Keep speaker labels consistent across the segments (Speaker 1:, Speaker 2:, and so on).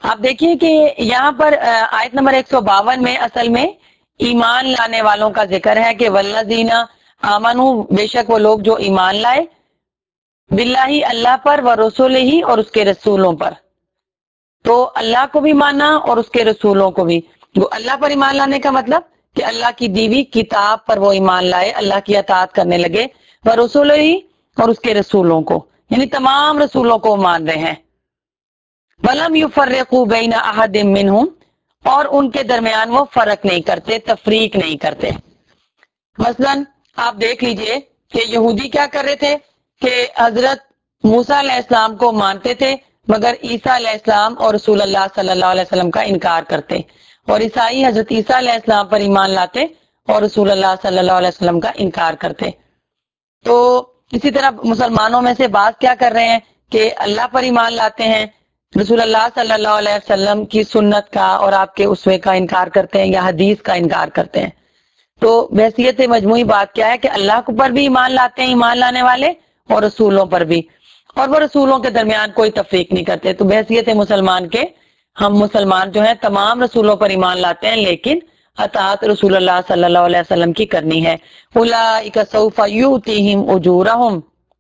Speaker 1: آپ دیکھیے کہ یہاں پر آیت نمبر 152 میں اصل میں ایمان لانے والوں کا ذکر ہے کہ والذین آمنو، بے شک وہ لوگ جو ایمان لائے، باللہ اللہ پر، و رسول ہی اور اس کے رسولوں پر. تو اللہ کو بھی مانا اور اس کے رسولوں کو بھی. وہ اللہ پر ایمان لانے کا مطلب کہ اللہ کی دیوی کتاب پر وہ ایمان لائے، اللہ کی اطاعت کرنے لگے، و رسول ہی اور اس کے رسولوں کو، یعنی تمام رسولوں کو مان رہے ہیں. وَلَمْ يُفَرِّقُوا بَيْنَ أَحَدٍ مِّنْهُمْ، اور ان کے درمیان وہ فرق نہیں کرتے، تفریق نہیں کرتے. مثلا آپ دیکھ لیجئے کہ یہودی کیا کر رہے تھے کہ حضرت موسیٰ علیہ السلام کو مانتے تھے مگر عیسیٰ علیہ السلام اور رسول اللہ صلی اللہ علیہ وسلم کا انکار کرتے، اور عیسائی حضرت عیسیٰ علیہ السلام پر ایمان لاتے اور رسول اللہ صلی اللہ علیہ وسلم کا انکار کرتے. تو اسی طرح مسلمانوں میں سے بعض کیا کر رہے ہیں کہ اللہ پر ایمان لاتے ہیں، رسول اللہ صلی اللہ علیہ وسلم کی سنت کا اور آپ کے اسوے کا انکار کرتے ہیں یا حدیث کا انکار کرتے ہیں. تو بحثیت مجموعی بات کیا ہے کہ اللہ پر بھی ایمان لاتے ہیں ایمان لانے والے، اور رسولوں پر بھی، اور وہ رسولوں کے درمیان کوئی تفریق نہیں کرتے. تو بحثیت مسلمان کے ہم مسلمان جو ہیں تمام رسولوں پر ایمان لاتے ہیں، لیکن اطاعت رسول اللہ صلی اللہ علیہ وسلم کی کرنی ہے. اولئک سوف یؤتیہم اجورہم،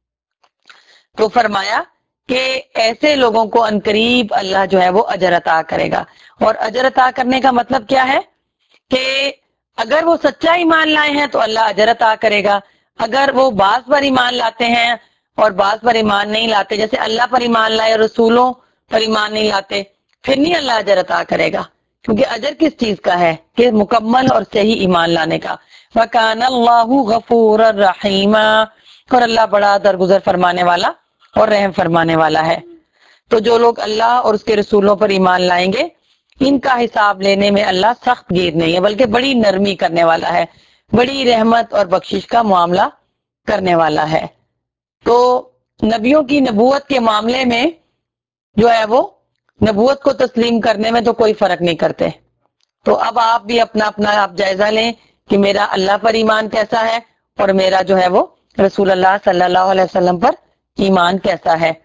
Speaker 1: تو فرمایا کہ ایسے لوگوں کو عنقریب اللہ جو ہے وہ اجر عطا کرے گا. اور اجر عطا کرنے کا مطلب کیا ہے کہ اگر وہ سچا ایمان لائے ہیں تو اللہ اجر عطا کرے گا. اگر وہ بعض پر ایمان لاتے ہیں اور بعض پر ایمان نہیں لاتے، جیسے اللہ پر ایمان لائے اور رسولوں پر ایمان نہیں لاتے، پھر نہیں اللہ اجر عطا کرے گا. کیونکہ اجر کس چیز کا ہے کہ مکمل اور صحیح ایمان لانے کا. وَكَانَ اللَّهُ غَفُورًا رَحِيمًا، اور اللہ بڑا درگزر فرمانے والا اور رحم فرمانے والا ہے. تو جو لوگ اللہ اور اس کے رسولوں پر ایمان لائیں گے، ان کا حساب لینے میں اللہ سخت گیر نہیں ہے، بلکہ بڑی نرمی کرنے والا ہے، بڑی رحمت اور بخشش کا معاملہ کرنے والا ہے. تو نبیوں کی نبوت کے معاملے میں جو ہے وہ نبوت کو تسلیم کرنے میں تو کوئی فرق نہیں کرتے. تو اب آپ بھی اپنا آپ جائزہ لیں کہ میرا اللہ پر ایمان کیسا ہے اور میرا جو ہے وہ رسول اللہ صلی اللہ علیہ وسلم پر ایمان کیسا ہے.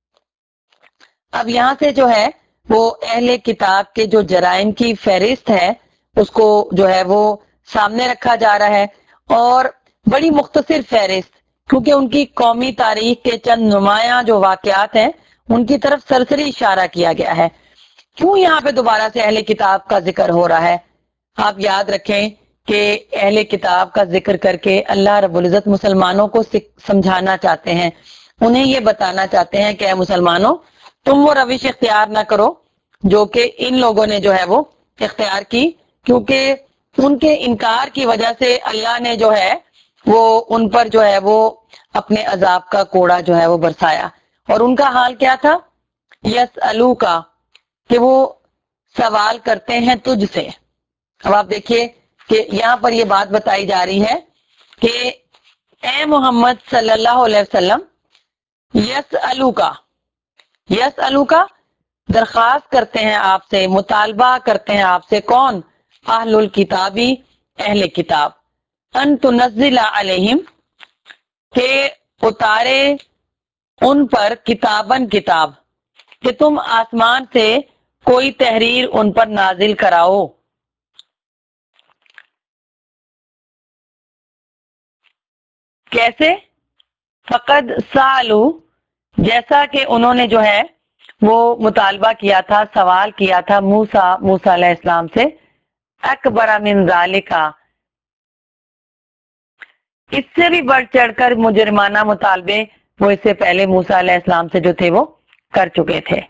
Speaker 1: اب یہاں سے جو ہے وہ اہل کتاب کے جو جرائم کی فہرست ہے اس کو جو ہے وہ سامنے رکھا جا رہا ہے، اور بڑی مختصر فہرست، کیونکہ ان کی قومی تاریخ کے چند نمایاں جو واقعات ہیں ان کی طرف سرسری اشارہ کیا گیا ہے. کیوں یہاں پہ دوبارہ سے اہل کتاب کا ذکر ہو رہا ہے؟ آپ یاد رکھیں کہ اہل کتاب کا ذکر کر کے اللہ رب العزت مسلمانوں کو سمجھانا چاہتے ہیں، انہیں یہ بتانا چاہتے ہیں کہ اے مسلمانوں، تم وہ روش اختیار نہ کرو جو کہ ان لوگوں نے جو ہے وہ اختیار کی، کیونکہ ان کے انکار کی وجہ سے اللہ نے جو ہے وہ ان پر جو ہے وہ اپنے عذاب کا کوڑا جو ہے وہ برسایا. اور ان کا حال کیا تھا؟ یسألو کا، کہ وہ سوال کرتے ہیں تجھ سے. اب آپ دیکھیے کہ یہاں پر یہ بات بتائی جا رہی ہے کہ اے محمد صلی اللہ علیہ وسلم، یسألو کا درخواست کرتے ہیں آپ سے، مطالبہ کرتے ہیں آپ سے. کون؟ اہل الکتابی، اہل کتاب. ان تنزل علیہم، کہ اتارے ان پر کتاباً کتاب، کہ تم آسمان سے کوئی تحریر ان پر نازل کراؤ. کیسے؟ فقد سالو، جیسا کہ انہوں نے جو ہے وہ مطالبہ کیا تھا، سوال کیا تھا موسیٰ علیہ السلام سے، اکبر من ذالکا، اس سے بھی بڑھ چڑھ کر مجرمانہ مطالبے وہ اس سے پہلے موسیٰ علیہ السلام سے جو تھے وہ کر چکے تھے.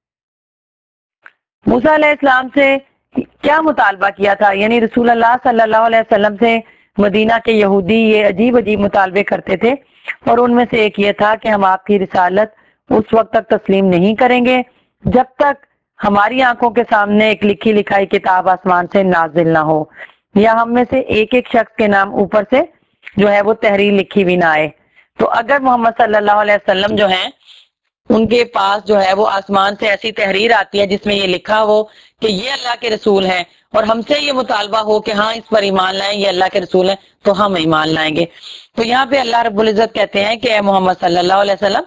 Speaker 1: موسیٰ علیہ السلام سے کیا مطالبہ کیا تھا؟ یعنی رسول اللہ صلی اللہ علیہ وسلم سے مدینہ کے یہودی یہ عجیب مطالبے کرتے تھے، اور ان میں سے ایک یہ تھا کہ ہم آپ کی رسالت اس وقت تک تسلیم نہیں کریں گے جب تک ہماری آنکھوں کے سامنے ایک لکھی لکھائی کتاب آسمان سے نازل نہ ہو، یا ہم میں سے ایک ایک شخص کے نام اوپر سے جو ہے وہ تحریر لکھی بھی نہ آئے. تو اگر محمد صلی اللہ علیہ وسلم جو ہیں ان کے پاس جو ہے وہ آسمان سے ایسی تحریر آتی ہے جس میں یہ لکھا ہو کہ یہ اللہ کے رسول ہیں، اور ہم سے یہ مطالبہ ہو کہ ہاں اس پر ایمان لائیں، یہ اللہ کے رسول ہیں، تو ہم ایمان لائیں گے. تو یہاں پہ اللہ رب العزت کہتے ہیں کہ اے محمد صلی اللہ علیہ وسلم،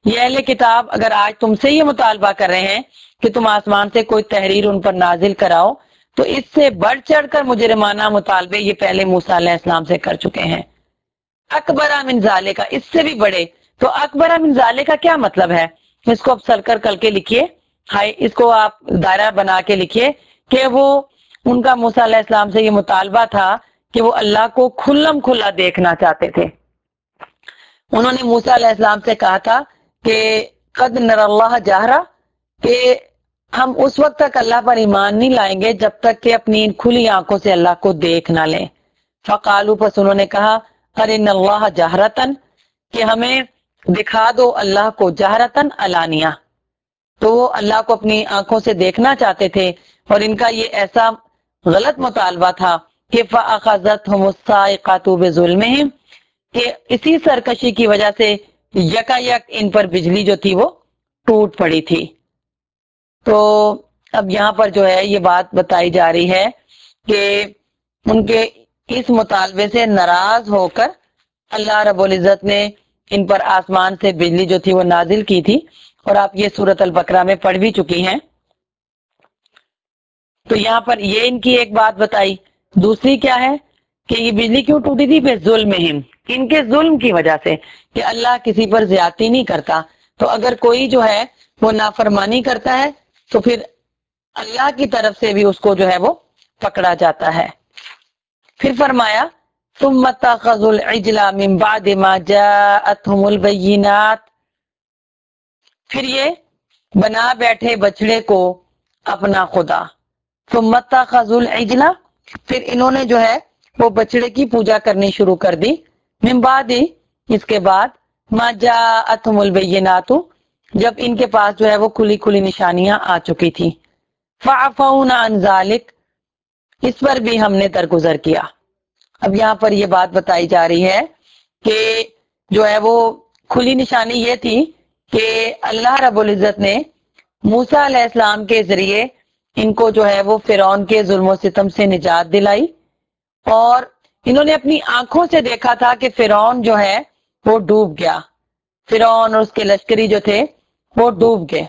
Speaker 1: یہ اہل کتاب اگر آج تم سے یہ مطالبہ کر رہے ہیں کہ تم آسمان سے کوئی تحریر ان پر نازل کراؤ، تو اس سے بڑھ چڑھ کر مجرمانہ مطالبے یہ پہلے موسیٰ علیہ السلام سے کر چکے ہیں۔ اکبر من ذالک، اس سے بھی بڑے۔ تو اکبر من ذالک کا کیا مطلب ہے؟ اس کو آپ سرکل کر کے لکھیے، ہائی اس کو آپ دائرہ بنا کے لکھیے کہ وہ ان کا موسیٰ علیہ السلام سے یہ مطالبہ تھا کہ وہ اللہ کو کھلم کھلا دیکھنا چاہتے تھے۔ انہوں نے موسیٰ علیہ السلام سے کہا تھا کہ قد نر اللہ جہرا، کہ ہم اس وقت تک اللہ پر ایمان نہیں لائیں گے جب تک کہ اپنی کھلی آنکھوں سے اللہ کو دیکھ نہ لیں۔ فقالو، پس انہوں نے کہا ارن اللہ جہرتن، کہ ہمیں دکھا دو اللہ کو جہرتن علانیہ۔ تو وہ اللہ کو اپنی آنکھوں سے دیکھنا چاہتے تھے، اور ان کا یہ ایسا غلط مطالبہ تھا کہ فَأَخَذَتْهُمُ الصَّاعِقَةُ بِظُلْمِهِمْ، کہ اسی سرکشی کی وجہ سے یکا یک ان پر بجلی جو تھی وہ ٹوٹ پڑی تھی۔ تو اب یہاں پر جو ہے یہ بات بتائی جا رہی ہے کہ ان کے اس مطالبے سے ناراض ہو کر اللہ رب العزت نے ان پر آسمان سے بجلی جو تھی وہ نازل کی تھی، اور آپ یہ سورۃ البقرہ میں پڑھ بھی چکی ہیں۔ تو یہاں پر یہ ان کی ایک بات بتائی۔ دوسری کیا ہے کہ یہ بجلی کیوں ٹوٹی تھی؟ بے ظلمہم، ان کے ظلم کی وجہ سے، کہ اللہ کسی پر زیادتی نہیں کرتا۔ تو اگر کوئی جو ہے وہ نافرمانی کرتا ہے تو پھر اللہ کی طرف سے بھی اس کو جو ہے وہ پکڑا جاتا ہے۔ پھر فرمایا ثم اتخذوا العجل من بعد ما جاءتهم البینات، پھر یہ بنا بیٹھے بچڑے کو اپنا خدا۔ ثم اتخذوا العجل، پھر انہوں نے جو ہے وہ بچڑے کی پوجا کرنی شروع کر دی، من بعد، اس کے بعد، ما جاءتهم البینات، جب ان کے پاس جو ہے وہ کھلی کھلی نشانیاں آ چکی تھی۔ فعفونا عن ذلک، اس پر بھی ہم نے درگزر کیا۔ اب یہاں پر یہ بات بتائی جا رہی ہے کہ جو ہے وہ کھلی نشانی یہ تھی کہ اللہ رب العزت نے موسیٰ علیہ السلام کے ذریعے ان کو جو ہے وہ فرعون کے ظلم و ستم سے نجات دلائی، اور انہوں نے اپنی آنکھوں سے دیکھا تھا کہ فرعون جو ہے وہ ڈوب گیا، فرعون اور اس کے لشکری جو تھے وہ ڈوب گئے۔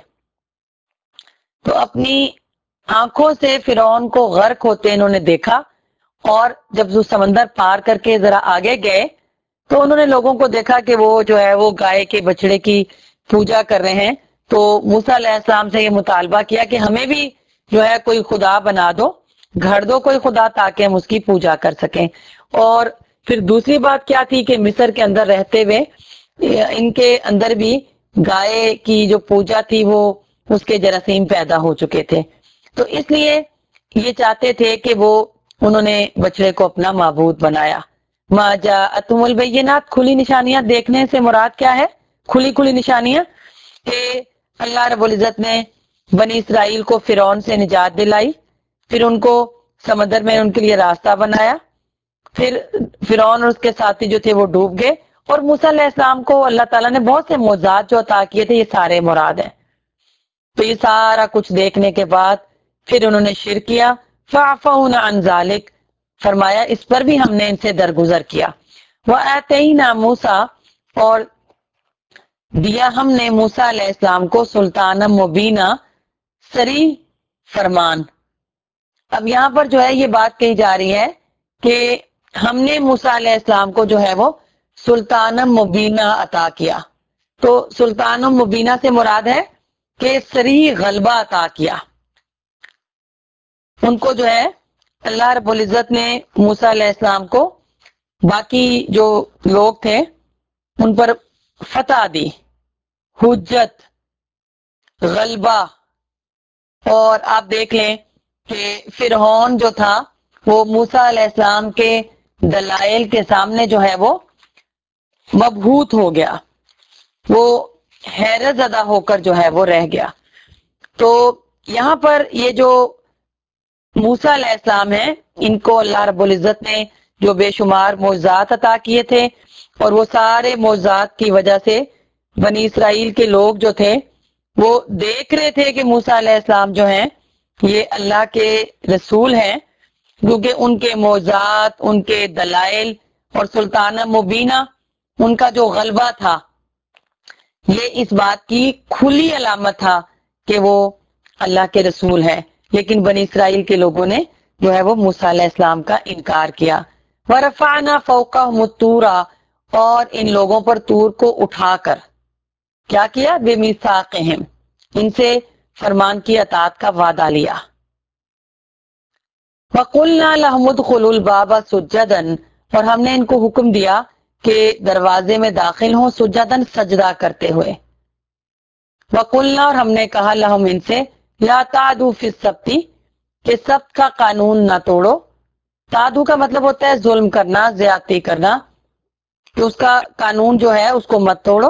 Speaker 1: تو اپنی آنکھوں سے فرعون کو غرق ہوتے انہوں نے دیکھا، اور جب وہ سمندر پار کر کے ذرا آگے گئے تو انہوں نے لوگوں کو دیکھا کہ وہ جو ہے وہ گائے کے بچڑے کی پوجا کر رہے ہیں۔ تو موسیٰ علیہ السلام سے یہ مطالبہ کیا کہ ہمیں بھی جو ہے کوئی خدا بنا دو، گھڑ دو کوئی خدا تاکہ ہم اس کی پوجا کر سکیں۔ اور پھر دوسری بات کیا تھی کہ مصر کے اندر رہتے ہوئے ان کے اندر بھی گائے کی جو پوجا تھی وہ اس کے جراثیم پیدا ہو چکے تھے، تو اس لیے یہ چاہتے تھے کہ وہ انہوں نے بچڑے کو اپنا معبود بنایا۔ ما جاءتهم البینات، کھلی نشانیاں دیکھنے سے مراد کیا ہے؟ کھلی کھلی نشانیاں کہ اللہ رب العزت نے بنی اسرائیل کو فرعون سے نجات دلائی، پھر ان کو سمندر میں ان کے لیے راستہ بنایا، پھر فرعون اور اس کے ساتھی جو تھے وہ ڈوب گئے، اور موسیٰ علیہ السلام کو اللہ تعالیٰ نے بہت سے معجزات جو عطا کیے تھے، یہ سارے مراد ہیں۔ تو یہ سارا کچھ دیکھنے کے بعد پھر انہوں نے شرک کیا، فعفونا عن ذلک، فرمایا اس پر بھی ہم نے ان سے درگزر کیا۔ وَآتَيْنَا مُوسَىٰ، اور دیا ہم نے موسیٰ علیہ السلام کو سلطان مبینہ، صریح فرمان۔ اب یہاں پر جو ہے یہ بات کہی جا رہی ہے کہ ہم نے موسیٰ علیہ السلام کو جو ہے وہ سلطان مبینہ عطا کیا۔ تو سلطان مبینہ سے مراد ہے کہ صریح غلبہ عطا کیا۔ ان کو جو ہے اللہ رب العزت نے موسیٰ علیہ السلام کو باقی جو لوگ تھے ان پر فتح دی، حجت، غلبہ۔ اور آپ دیکھ لیں کہ فرعون جو تھا وہ موسیٰ علیہ السلام کے دلائل کے سامنے جو ہے وہ مبہوت ہو گیا، وہ حیرت زدہ ہو کر جو ہے وہ رہ گیا۔ تو یہاں پر یہ جو موسیٰ علیہ السلام ہیں، ان کو اللہ رب العزت نے جو بے شمار معجزات عطا کیے تھے، اور وہ سارے معجزات کی وجہ سے بنی اسرائیل کے لوگ جو تھے وہ دیکھ رہے تھے کہ موسیٰ علیہ السلام جو ہیں یہ اللہ کے رسول ہیں، کیونکہ ان کے معجزات، ان کے دلائل اور سلطان مبینہ، ان کا جو غلبہ تھا، یہ اس بات کی کھلی علامت تھا کہ وہ اللہ کے رسول ہے، لیکن بنی اسرائیل کے لوگوں نے جو ہے وہ موسیٰ علیہ السلام کا انکار کیا۔ وَرَفَعْنَا فَوْقَهُمُ الطُّورَ، اور ان لوگوں پر طور کو اٹھا کر کیا کیا؟ بِمِيثَاقِهِمْ، ان سے فرمان کی اطاعت کا وعدہ لیا۔ وَقُلْنَا لَهُمُ ادْخُلُوا الْبَابَ سُجَّدًا، اور ہم نے ان کو حکم دیا کہ دروازے میں داخل ہوں سجدن، سجدہ کرتے ہوئے۔ وَقُلْنَا، اور ہم نے کہا لَهُمْ، ان سے، لَا تَعْدُوا فِي السَّبْتِ، کہ سبت کا قانون نہ توڑو۔ تعدو کا مطلب ہوتا ہے ظلم کرنا، زیادتی کرنا، کہ اس کا قانون جو ہے اس کو مت توڑو۔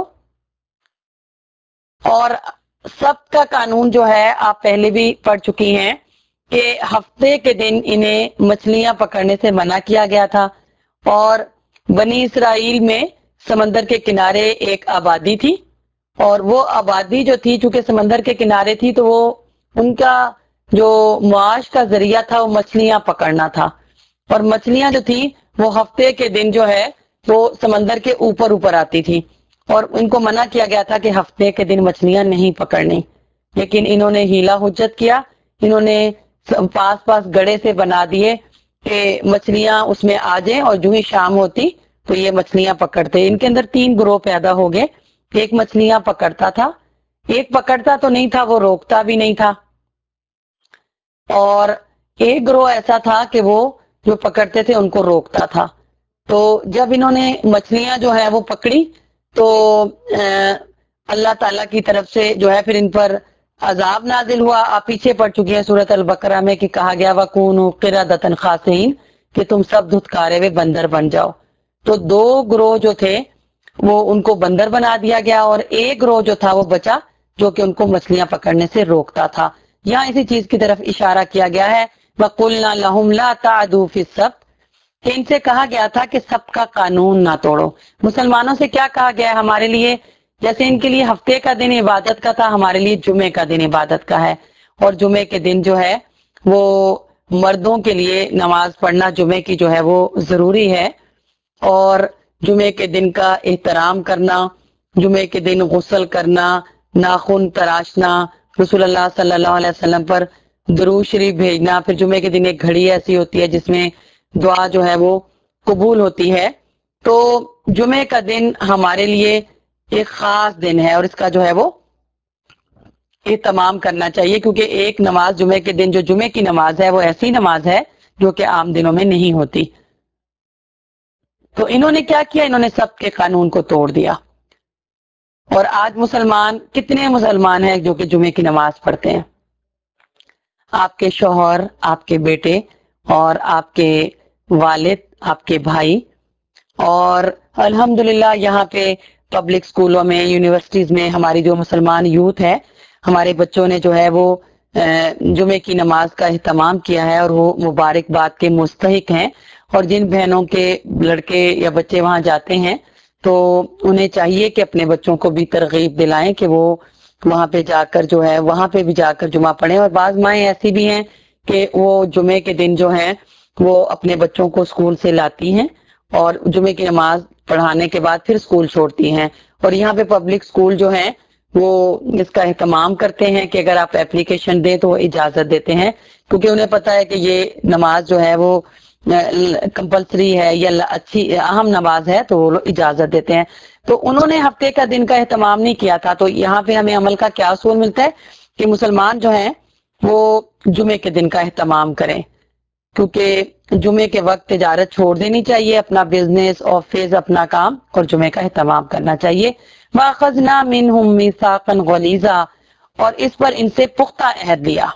Speaker 1: اور سبت کا قانون جو ہے آپ پہلے بھی پڑھ چکی ہیں کہ ہفتے کے دن انہیں مچھلیاں پکڑنے سے منع کیا گیا تھا، اور بنی اسرائیل میں سمندر کے کنارے ایک آبادی تھی، اور وہ آبادی جو تھی چونکہ سمندر کے کنارے تھی تو وہ ان کا جو معاش کا ذریعہ تھا وہ مچھلیاں پکڑنا تھا، اور مچھلیاں جو تھی وہ ہفتے کے دن جو ہے وہ سمندر کے اوپر اوپر آتی تھی، اور ان کو منع کیا گیا تھا کہ ہفتے کے دن مچھلیاں نہیں پکڑنی۔ لیکن انہوں نے ہیلا حجت کیا، انہوں نے پاس پاس گڑے سے بنا دیے کہ مچھلیاں اس میں آ جائیں، اور جو ہی شام ہوتی تو یہ مچھلیاں پکڑتے۔ ان کے اندر 3 گروہ پیدا ہو گئے، ایک مچھلیاں پکڑتا تھا، ایک پکڑتا تو نہیں تھا، وہ روکتا بھی نہیں تھا، اور ایک گروہ ایسا تھا کہ وہ جو پکڑتے تھے ان کو روکتا تھا۔ تو جب انہوں نے مچھلیاں جو ہے وہ پکڑی تو اللہ تعالیٰ کی طرف سے جو ہے پھر ان پر عذاب نازل ہوا۔ آپ پیچھے پڑ چکی ہیں سورۃ البقرہ میں کہ کہا گیا وَكُونُوا قِرَدَةً خَاسِئِينَ، کہ تم سب دھتکارے ہوئے بندر بن جاؤ۔ تو 2 گروہ جو تھے وہ ان کو بندر بنا دیا گیا، اور ایک گروہ جو تھا وہ بچا جو کہ ان کو مچھلیاں پکڑنے سے روکتا تھا۔ یہاں اسی چیز کی طرف اشارہ کیا گیا ہے، وَقُلْنَا لَهُمْ لَا تَعْدُوا فِي السَّبْتِ، کہ ان سے کہا گیا تھا کہ سب کا قانون نہ توڑو۔ مسلمانوں سے کیا کہا گیا ہے ہمارے لیے؟ جیسے ان کے لیے ہفتے کا دن عبادت کا تھا، ہمارے لیے جمعے کا دن عبادت کا ہے، اور جمعے کے دن جو ہے وہ مردوں کے لیے نماز پڑھنا جمعے کی جو ہے وہ ضروری ہے، اور جمعے کے دن کا احترام کرنا، جمعے کے دن غسل کرنا، ناخن تراشنا، رسول اللہ صلی اللہ علیہ وسلم پر درود شریف بھیجنا، پھر جمعے کے دن ایک گھڑی ایسی ہوتی ہے جس میں دعا جو ہے وہ قبول ہوتی ہے۔ تو جمعے کا دن ہمارے لیے ایک خاص دن ہے، اور اس کا جو ہے وہ اہتمام کرنا چاہیے، کیونکہ ایک نماز جمعے کے دن جو جمعے کی نماز ہے وہ ایسی نماز ہے جو کہ عام دنوں میں نہیں ہوتی۔ تو انہوں نے کیا کیا؟ انہوں نے سب کے قانون کو توڑ دیا۔ اور آج مسلمان، کتنے مسلمان ہیں جو کہ جمعے کی نماز پڑھتے ہیں؟ آپ کے شوہر، آپ کے بیٹے، اور آپ کے والد، آپ کے بھائی، اور الحمدللہ یہاں پہ پبلک سکولوں میں، یونیورسٹیز میں ہماری جو مسلمان یوتھ ہے، ہمارے بچوں نے جو ہے وہ جمعے کی نماز کا اہتمام کیا ہے، اور وہ مبارکباد کے مستحق ہیں۔ اور جن بہنوں کے لڑکے یا بچے وہاں جاتے ہیں تو انہیں چاہیے کہ اپنے بچوں کو بھی ترغیب دلائیں کہ وہ وہاں پہ جا کر جو ہے وہاں پہ بھی جا کر جمعہ پڑھیں۔ اور بعض مائیں ایسی بھی ہیں کہ وہ جمعے کے دن جو ہے وہ اپنے بچوں کو اسکول سے لاتی ہیں اور جمعے کی نماز پڑھانے کے بعد پھر اسکول چھوڑتی ہیں۔ اور یہاں پہ پبلک اسکول جو ہیں وہ اس کا اہتمام کرتے ہیں کہ اگر آپ اپلیکیشن دیں تو وہ اجازت دیتے ہیں، کیونکہ انہیں پتا ہے کہ یہ نماز جو ہے وہ کمپلسری ہے یا اچھی اہم نماز ہے، تو وہ لوگ اجازت دیتے ہیں۔ تو انہوں نے ہفتے کا دن کا اہتمام نہیں کیا تھا، تو یہاں پہ ہمیں عمل کا کیا اصول ملتا ہے کہ مسلمان جو ہیں وہ جمعے کے دن کا اہتمام کریں، کیونکہ جمعے کے وقت تجارت چھوڑ دینی چاہیے، اپنا بزنس، آفس، اپنا کام، اور جمعے کا اہتمام کرنا چاہیے۔ وَأَخَذْنَا مِنْهُمْ مِيثَاقًا غَلِيظًا، اور اس پر ان سے پختہ عہد لیا۔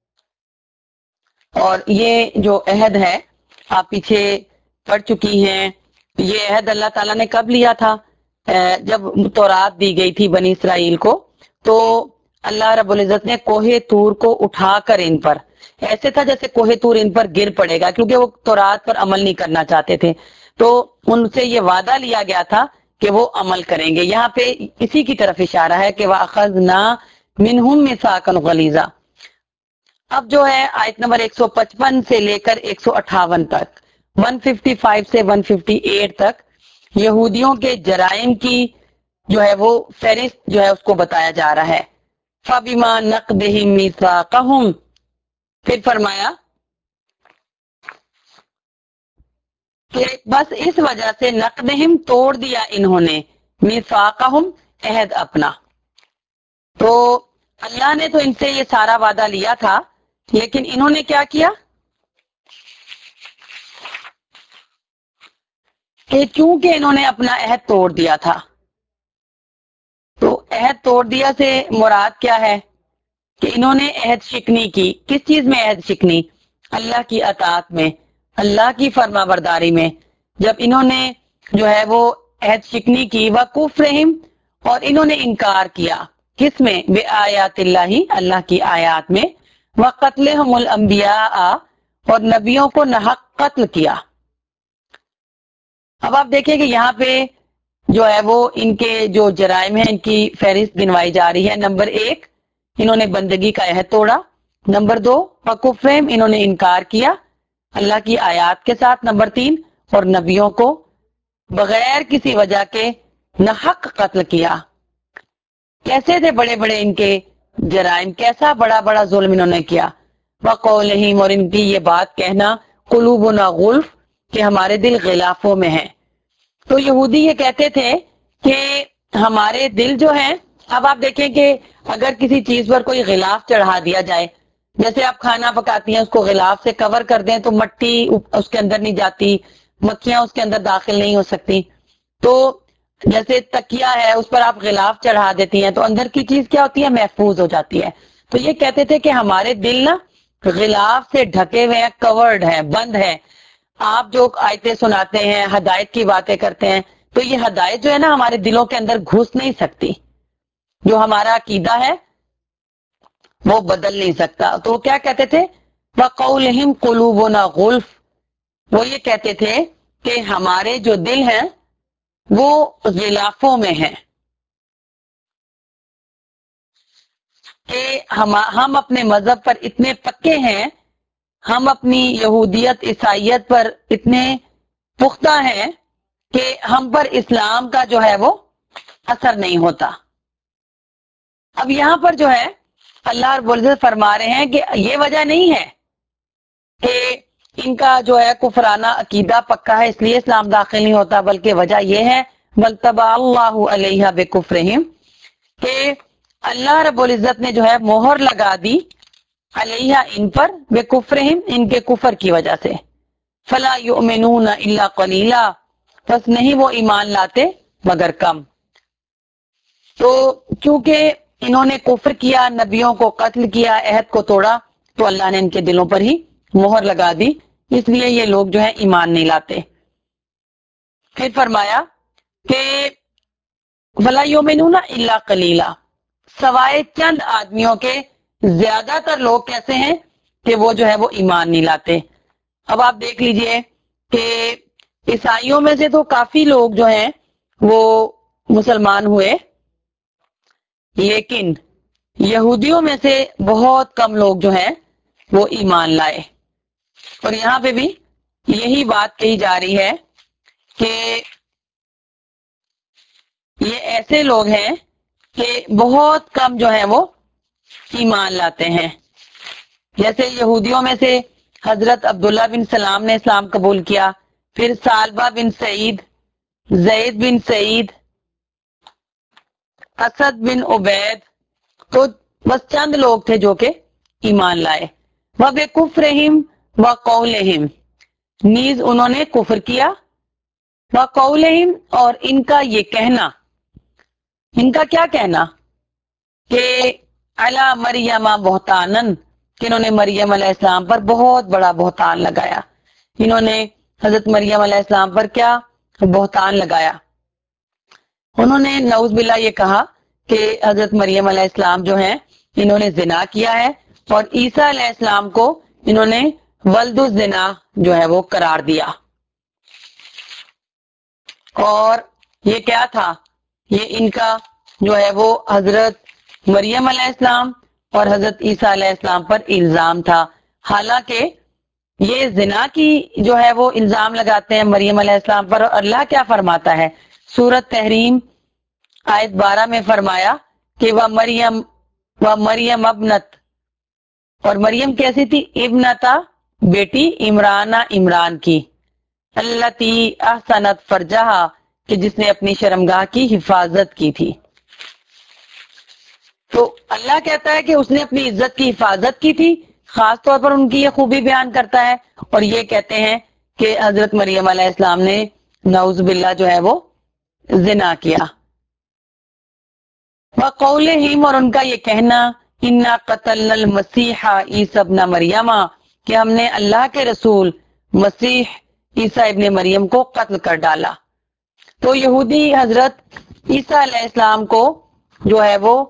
Speaker 1: اور یہ جو عہد ہے آپ پیچھے پڑھ چکی ہیں، یہ عہد اللہ تعالیٰ نے کب لیا تھا؟ جب تورات دی گئی تھی بنی اسرائیل کو، تو اللہ رب العزت نے کوہ طور کو اٹھا کر ان پر، ایسے تھا جیسے کوہ طور ان پر گر پڑے گا، کیونکہ وہ تورات پر عمل نہیں کرنا چاہتے تھے، تو ان سے یہ وعدہ لیا گیا تھا کہ وہ عمل کریں گے۔ یہاں پہ اسی کی طرف اشارہ ہے کہ وَأَخَذْنَا مِنْهُمْ مِيثَاقًا غَلِيظًا۔ اب جو ہے آیت نمبر 155 سے لے کر 158 تک، 155 سے 158 تک یہودیوں کے جرائم کی جو ہے وہ فہرست جو ہے اس کو بتایا جا رہا ہے. فَبِمَا نَقْضِهِمْ مِيثَاقَهُمْ، پھر فرمایا کہ بس اس وجہ سے نقدہم توڑ دیا انہوں نے میثاقہم عہد اپنا. تو اللہ نے تو ان سے یہ سارا وعدہ لیا تھا، لیکن انہوں نے کیا کیا کہ چونکہ انہوں نے اپنا عہد توڑ دیا تھا. تو عہد توڑ دیا سے مراد کیا ہے کہ انہوں نے عہد شکنی کی. کس چیز میں عہد شکنی؟ اللہ کی اطاعت میں، اللہ کی فرما برداری میں. جب انہوں نے جو ہے وہ عہد شکنی کی، وَكُفْرِهِمْ، اور انہوں نے انکار کیا کس میں؟ بے آیات اللہ، اللہ کی آیات میں. وَقَتْلِهُمُ الْأَنْبِيَاءَ، اور نبیوں کو ناحق قتل کیا. اب آپ دیکھیں کہ یہاں پہ جو ہے وہ ان کے جو جرائم ہیں ان کی فہرست گنوائی جا رہی ہے. نمبر 1، انہوں نے بندگی کا عہد توڑا. نمبر 2، وَكُفْرِهِمْ، انہوں نے انکار کیا اللہ کی آیات کے ساتھ. نمبر 3، اور نبیوں کو بغیر کسی وجہ کے ناحق قتل کیا. کیسے تھے بڑے بڑے ان کے جرائم، کیسا بڑا بڑا ظلم انہوں نے کیا. وَقَوْلِهِمْ، اور ان کی یہ بات کہنا، قلوبنا غلف، کہ ہمارے دل غلافوں میں ہیں. تو یہودی یہ کہتے تھے کہ ہمارے دل جو ہیں، اب آپ دیکھیں کہ اگر کسی چیز پر کوئی غلاف چڑھا دیا جائے، جیسے آپ کھانا پکاتی ہیں اس کو غلاف سے کور کر دیں تو مٹی اس کے اندر نہیں جاتی، مکھیاں اس کے اندر داخل نہیں ہو سکتی. تو جیسے تکیا ہے اس پر آپ غلاف چڑھا دیتی ہیں تو اندر کی چیز کیا ہوتی ہے؟ محفوظ ہو جاتی ہے. تو یہ کہتے تھے کہ ہمارے دل نا غلاف سے ڈھکے ہوئے ہیں، کورڈ ہے، بند ہے. آپ جو آیتیں سناتے ہیں، ہدایت کی باتیں کرتے ہیں، تو یہ ہدایت جو ہے نا ہمارے دلوں کے اندر گھس نہیں سکتی. جو ہمارا عقیدہ ہے وہ بدل نہیں سکتا. تو وہ کیا کہتے تھے؟ وَقَوْلِهِمْ قُلُوبُنَا غُلْفٌ، وہ یہ کہتے تھے کہ ہمارے جو دل ہیں وہ غلافوں میں ہیں، کہ ہم اپنے مذہب پر اتنے پکے ہیں، ہم اپنی یہودیت عیسائیت پر اتنے پختہ ہیں کہ ہم پر اسلام کا جو ہے وہ اثر نہیں ہوتا. اب یہاں پر جو ہے اللہ رب العزت فرما رہے ہیں کہ یہ وجہ نہیں ہے کہ ان کا جو ہے کفرانہ عقیدہ پکا ہے اس لیے اسلام داخل نہیں ہوتا، بلکہ وجہ یہ ہے بلطبع اللہ علیہ بکفرہم، کہ اللہ رب العزت نے جو ہے مہر لگا دی علیہ ان پر، بکفرہم ان کے کفر کی وجہ سے. فلا یؤمنون الا قلیلا، بس نہیں وہ ایمان لاتے مگر کم. تو چونکہ انہوں نے کفر کیا، نبیوں کو قتل کیا، عہد کو توڑا، تو اللہ نے ان کے دلوں پر ہی مہر لگا دی، اس لیے یہ لوگ جو ہے ایمان نہیں لاتے. پھر فرمایا کہ وَلَا يُؤْمِنُونَ إِلَّا قَلِيلًا، سوائے چند آدمیوں کے زیادہ تر لوگ کیسے ہیں کہ وہ جو ہے وہ ایمان نہیں لاتے. اب آپ دیکھ لیجئے کہ عیسائیوں میں سے تو کافی لوگ جو ہیں وہ مسلمان ہوئے، لیکن یہودیوں میں سے بہت کم لوگ جو ہیں وہ ایمان لائے. اور یہاں پہ بھی یہی بات کہی جا رہی ہے کہ یہ ایسے لوگ ہیں کہ بہت کم جو ہیں وہ ایمان لاتے ہیں. جیسے یہودیوں میں سے حضرت عبداللہ بن سلام نے اسلام قبول کیا، پھر سالبہ بن سعید، زید بن سعید، اسد بن عبید، تو بس چند لوگ تھے جو کہ ایمان لائے. وَبِكُفْرِهِمْ وَقَوْلِهِمْ، نیز انہوں نے کفر کیا، وَقَوْلِهِمْ، اور ان کا یہ کہنا، ان کا کیا کہنا کہ علی مریم بہتانن، کہ انہوں نے مریم علیہ السلام پر بہت بڑا بہتان لگایا. انہوں نے حضرت مریم علیہ السلام پر کیا بہتان لگایا. انہوں نے نعوذ باللہ یہ کہا کہ حضرت مریم علیہ السلام جو ہیں انہوں نے زنا کیا ہے، اور عیسیٰ علیہ السلام کو انہوں نے ولد الزنا جو ہے وہ قرار دیا. اور یہ کیا تھا؟ یہ ان کا جو ہے وہ حضرت مریم علیہ السلام اور حضرت عیسیٰ علیہ السلام پر الزام تھا. حالانکہ یہ زنا کی جو ہے وہ الزام لگاتے ہیں مریم علیہ السلام پر، اور اللہ کیا فرماتا ہے؟ سورۃ تحریم آیت 12 میں فرمایا کہ وہ مریم ابنت، اور مریم کیسی تھی؟ ابنتا، بیٹی عمرانہ، عمران کی، التی احسنت فرجہا، کہ جس نے اپنی شرمگاہ کی حفاظت کی تھی۔ تو اللہ کہتا ہے کہ اس نے اپنی عزت کی حفاظت کی تھی، خاص طور پر ان کی یہ خوبی بیان کرتا ہے، اور یہ کہتے ہیں کہ حضرت مریم علیہ السلام نے نعوذ باللہ جو ہے وہ زنا کیا۔ وَقَوْلِهِمْ، اور ان کا یہ کہنا، اِنَّا قَتَلْنَا الْمَسِيحَ عِيسَى ابْنَ مَرْيَمَ، کہ ہم نے اللہ کے رسول مسیح عیسیٰ ابن مریم کو قتل کر ڈالا۔ تو یہودی حضرت عیسیٰ علیہ السلام کو جو ہے وہ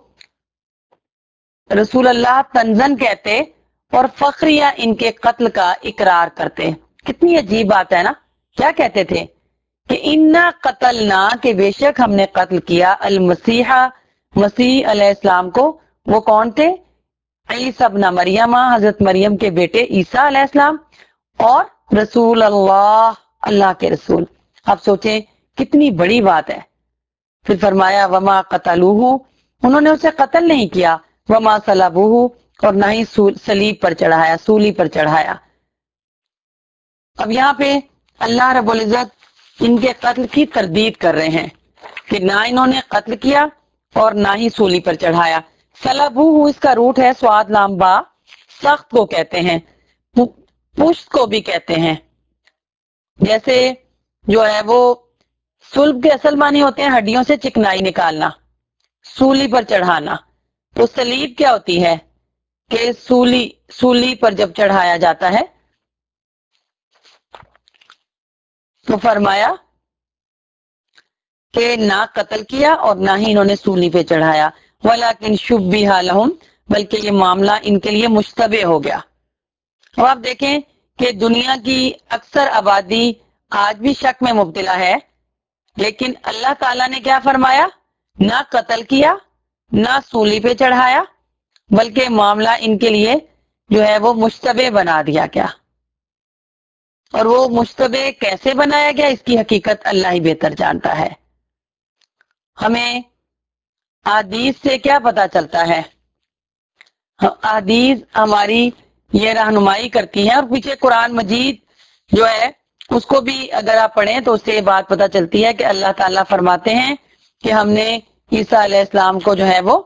Speaker 1: رسول اللہ تنزن کہتے اور فخریہ ان کے قتل کا اقرار کرتے۔ کتنی عجیب بات ہے نا، کیا کہتے تھے کہ انا قتلنا، کہ بے شک ہم نے قتل کیا، المسیح، مسیح علیہ السلام کو۔ وہ کون تھے؟ عیسیٰ ابن مریم، حضرت مریم کے بیٹے عیسیٰ علیہ السلام، اور رسول اللہ، اللہ کے رسول۔ آپ سوچیں کتنی بڑی بات ہے۔ پھر فرمایا وما قتلوہ، انہوں نے اسے قتل نہیں کیا، وما صلبوہ، اور نہ ہی صلیب پر چڑھایا، سولی پر چڑھایا۔ اب یہاں پہ اللہ رب العزت ان کے قتل کی تردید کر رہے ہیں کہ نہ انہوں نے قتل کیا اور نہ ہی سولی پر چڑھایا۔ صلبوہ، اس کا روٹ ہے سواد لام با، سخت کو کہتے ہیں، پشت کو بھی کہتے ہیں۔ جیسے جو ہے وہ صلب کے اصل معنی ہوتے ہیں ہڈیوں سے چکنائی نکالنا، سولی پر چڑھانا۔ تو صلیب کیا ہوتی ہے کہ سولی پر جب چڑھایا جاتا ہے۔ تو فرمایا کہ نہ قتل کیا اور نہ ہی انہوں نے سولی پہ چڑھایا، ولیکن شبہ لہم، بلکہ یہ معاملہ ان کے لیے مشتبہ ہو گیا۔ اب آپ دیکھیں کہ دنیا کی اکثر آبادی آج بھی شک میں مبتلا ہے، لیکن اللہ تعالیٰ نے کیا فرمایا؟ نہ قتل کیا، نہ سولی پہ چڑھایا، بلکہ معاملہ ان کے لیے جو ہے وہ مشتبہ بنا دیا گیا۔ اور وہ مشتبہ کیسے بنایا گیا، اس کی حقیقت اللہ ہی بہتر جانتا ہے۔ ہمیں احادیث سے کیا پتا چلتا ہے؟ احادیث ہماری یہ رہنمائی کرتی ہیں، اور پیچھے قرآن مجید جو ہے اس کو بھی اگر آپ پڑھیں تو اس سے یہ بات پتا چلتی ہے کہ اللہ تعالیٰ فرماتے ہیں کہ ہم نے عیسیٰ علیہ السلام کو جو ہے وہ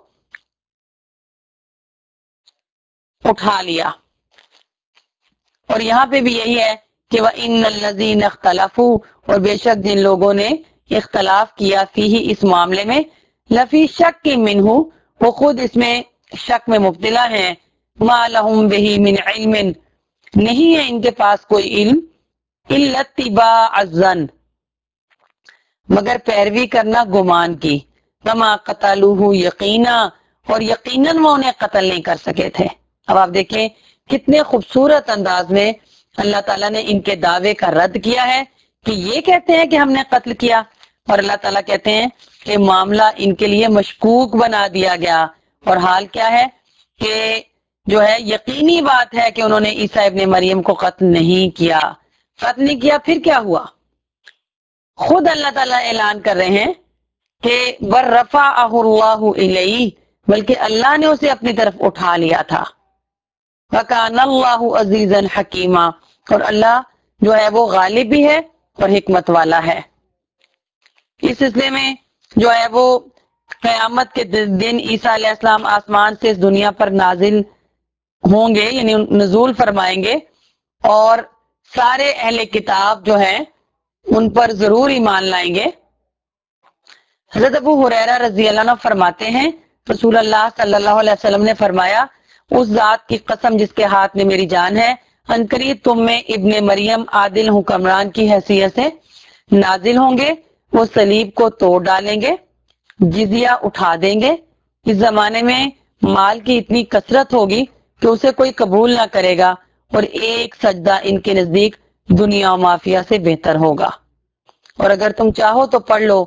Speaker 1: اٹھا لیا۔ اور یہاں پہ بھی یہی ہے کہ وَإِنَّ الَّذِينَ اخْتَلَفُوا، اور بے شک جن لوگوں نے اختلاف کیا فیہ، اس معاملے میں، لفی شک منہ، وہ خود اس میں شک میں مبتلا ہیں، ما لہم بہ من علم، نہیں ہے ان کے پاس کوئی علم، الا اتباع الظن، مگر پیروی کرنا گمان کی، وما قتلوہ یقینا، اور یقیناً وہ انہیں قتل نہیں کر سکے تھے۔ اب آپ دیکھیں کتنے خوبصورت انداز میں اللہ تعالیٰ نے ان کے دعوے کا رد کیا ہے کہ یہ کہتے ہیں کہ ہم نے قتل کیا، اور اللہ تعالیٰ کہتے ہیں کہ معاملہ ان کے لیے مشکوک بنا دیا گیا، اور حال کیا ہے کہ جو ہے یقینی بات ہے کہ انہوں نے عیسیٰ ابن مریم کو قتل نہیں کیا۔ قتل نہیں کیا، پھر کیا ہوا؟ خود اللہ تعالیٰ اعلان کر رہے ہیں کہ وَرَفَعَهُ اللَّهُ إِلَيْهِ، بلکہ اللہ نے اسے اپنی طرف اٹھا لیا تھا۔ وَكَانَ اللَّهُ عَزِيزًا حَكِيمًا، اور اللہ جو ہے وہ غالب بھی ہے اور حکمت والا ہے۔ اس سلسلے میں جو ہے وہ قیامت کے دن عیسیٰ علیہ السلام آسمان سے اس دنیا پر نازل ہوں گے، یعنی نزول فرمائیں گے، اور سارے اہل کتاب جو ہیں ان پر ضرور ایمان لائیں گے۔ حضرت ابو ہریرہ رضی اللہ عنہ فرماتے ہیں رسول اللہ صلی اللہ علیہ وسلم نے فرمایا، اس ذات کی قسم جس کے ہاتھ میں میری جان ہے، عنقریب تم میں ابن مریم عادل حکمران کی حیثیت سے نازل ہوں گے، وہ صلیب کو توڑ ڈالیں گے، جزیہ اٹھا دیں گے۔ اس زمانے میں مال کی اتنی کثرت ہوگی کہ اسے کوئی قبول نہ کرے گا، اور ایک سجدہ ان کے نزدیک دنیا و مافیہ سے بہتر ہوگا۔ اور اگر تم چاہو تو پڑھ لو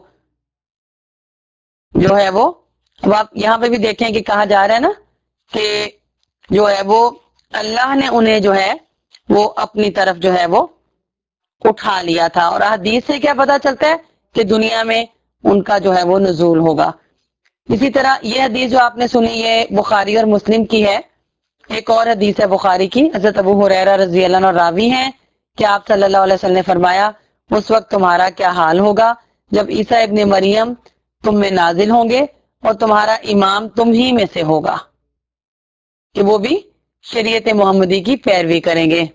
Speaker 1: جو ہے وہ، اب آپ یہاں پہ بھی دیکھیں کہ کہا جا رہا ہے نا کہ جو ہے وہ اللہ نے انہیں جو ہے وہ اپنی طرف جو ہے وہ اٹھا لیا تھا۔ اور حدیث سے کیا پتا چلتا ہے کہ دنیا میں ان کا جو ہے وہ نزول ہوگا۔ اسی طرح یہ حدیث جو آپ نے سنی یہ بخاری اور مسلم کی ہے۔ ایک اور حدیث ہے بخاری کی، حضرت ابو ہریرہ رضی اللہ عنہ راوی ہیں کہ آپ صلی اللہ علیہ وسلم نے فرمایا اس وقت تمہارا کیا حال ہوگا جب عیسیٰ ابن مریم تم میں نازل ہوں گے اور تمہارا امام تم ہی میں سے ہوگا، کہ وہ بھی شریعت محمدی کی پیروی کریں گے۔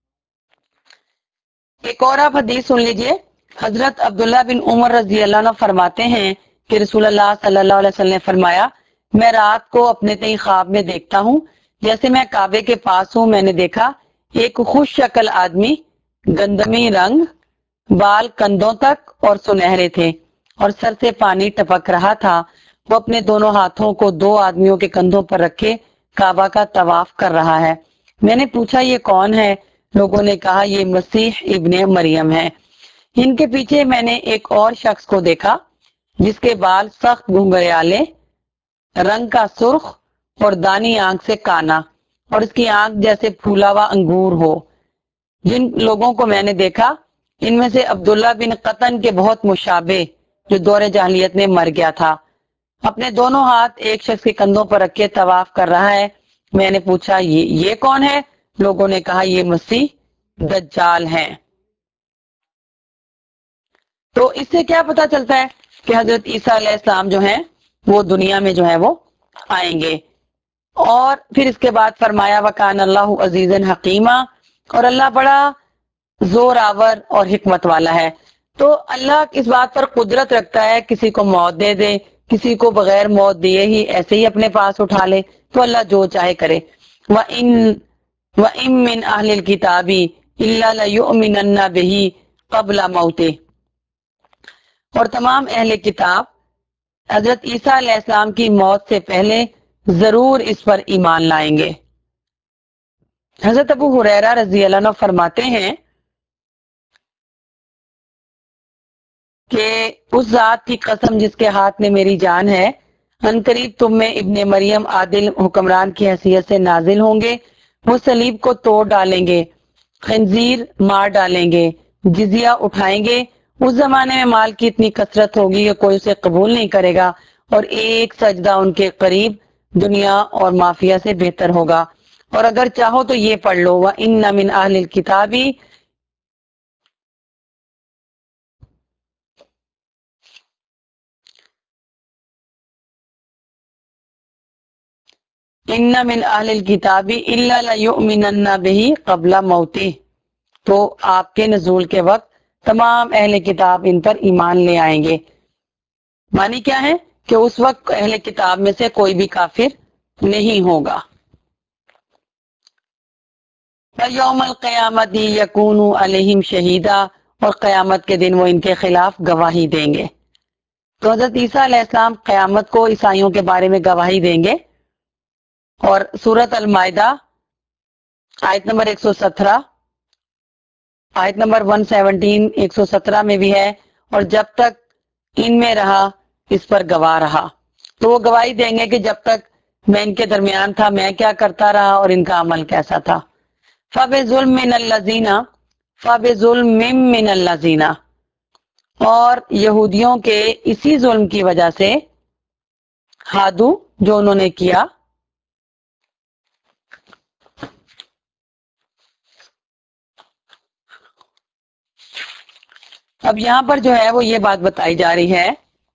Speaker 1: ایک اور آپ حدیث سن لیجئے، حضرت عبداللہ بن عمر رضی اللہ عنہ فرماتے ہیں کہ رسول اللہ صلی اللہ علیہ وسلم نے فرمایا میں رات کو اپنے تئیں خواب میں دیکھتا ہوں، جیسے میں کعبے کے پاس ہوں میں نے دیکھا ایک خوش شکل آدمی، گندمی رنگ، بال کندھوں تک اور سنہرے تھے اور سر سے پانی ٹپک رہا تھا۔ وہ اپنے دونوں ہاتھوں کو دو آدمیوں کے کندھوں پر رکھے کعبہ کا طواف کر رہا ہے۔ میں نے پوچھا یہ کون ہے؟ لوگوں نے کہا یہ مسیح ابن مریم ہے۔ ان کے پیچھے میں نے ایک اور شخص کو دیکھا جس کے بال سخت گھنگریالے رنگ کا سرخ اور دانی آنکھ سے کانا اور اس کی آنکھ جیسے پھولا ہوا انگور ہو۔ جن لوگوں کو میں نے دیکھا ان میں سے عبداللہ بن قطن کے بہت مشابہ جو دور جاہلیت میں مر گیا تھا، اپنے دونوں ہاتھ ایک شخص کے کندھوں پر رکھے طواف کر رہا ہے۔ میں نے پوچھا یہ کون ہے؟ لوگوں نے کہا یہ مسیح دجال ہیں۔ تو اس سے کیا پتا چلتا ہے کہ حضرت عیسیٰ علیہ السلام جو ہیں وہ دنیا میں جو ہے وہ آئیں گے۔ اور پھر اس کے بعد فرمایا وَكَانَ اللَّهُ عَزِيزًا حَكِيمًا، اور اللہ بڑا زور آور اور حکمت والا ہے۔ تو اللہ اس بات پر قدرت رکھتا ہے کسی کو موت دے دے، کسی کو بغیر موت دیے ہی ایسے ہی اپنے پاس اٹھا لے، تو اللہ جو چاہے کرے۔ وَإِن مِّنْ أَهْلِ الْكِتَابِ إِلَّا لَيُؤْمِنَنَّ بِهِ قَبْلَ مَوْتِهِ، اور تمام اہل کتاب حضرت عیسیٰ علیہ السلام کی موت سے پہلے ضرور اس پر ایمان لائیں گے۔ حضرت ابو ہریرہ رضی اللہ عنہ فرماتے ہیں کہ اس ذات کی قسم جس کے ہاتھ میں میری جان ہے، عنقریب تم میں ابن مریم عادل حکمران کی حیثیت سے نازل ہوں گے۔ وہ صلیب کو توڑ ڈالیں گے، خنزیر مار ڈالیں گے، جزیہ اٹھائیں گے۔ اس زمانے میں مال کی اتنی کثرت ہوگی کہ کوئی اسے قبول نہیں کرے گا، اور ایک سجدہ ان کے قریب دنیا اور مافیا سے بہتر ہوگا۔ اور اگر چاہو تو یہ پڑھ لو وَإِنَّ مِنْ أَهْلِ الْكِتَابِ إِنَّ مِنْ أَهْلِ الْكِتَابِ إِلَّا لَيُؤْمِنَنَّ بِهِ قَبْلَ مَوْتِهِ، تو آپ کے نزول کے وقت تمام اہل کتاب ان پر ایمان لے آئیں گے۔ معنی کیا ہے کہ اس وقت اہل کتاب میں سے کوئی بھی کافر نہیں ہوگا۔ یوم القیامت یکون علیہم شہیدا، اور قیامت کے دن وہ ان کے خلاف گواہی دیں گے۔ تو حضرت عیسیٰ علیہ السلام قیامت کو عیسائیوں کے بارے میں گواہی دیں گے، اور سورۃ المائدہ آیت نمبر 117، آیت نمبر 117 117 میں بھی ہے، اور جب تک ان میں رہا اس پر گواہ رہا۔ تو وہ گواہی دیں گے کہ جب تک میں ان کے درمیان تھا میں کیا کرتا رہا اور ان کا عمل کیسا تھا۔ فَبِظُلْمٍ مِّنَ الَّذِينَ فَبِظُلْمٍ مِّنَ الَّذِينَ، اور یہودیوں کے اسی ظلم کی وجہ سے، ہادو جو انہوں نے کیا، اب یہاں پر جو ہے وہ یہ بات بتائی جا رہی ہے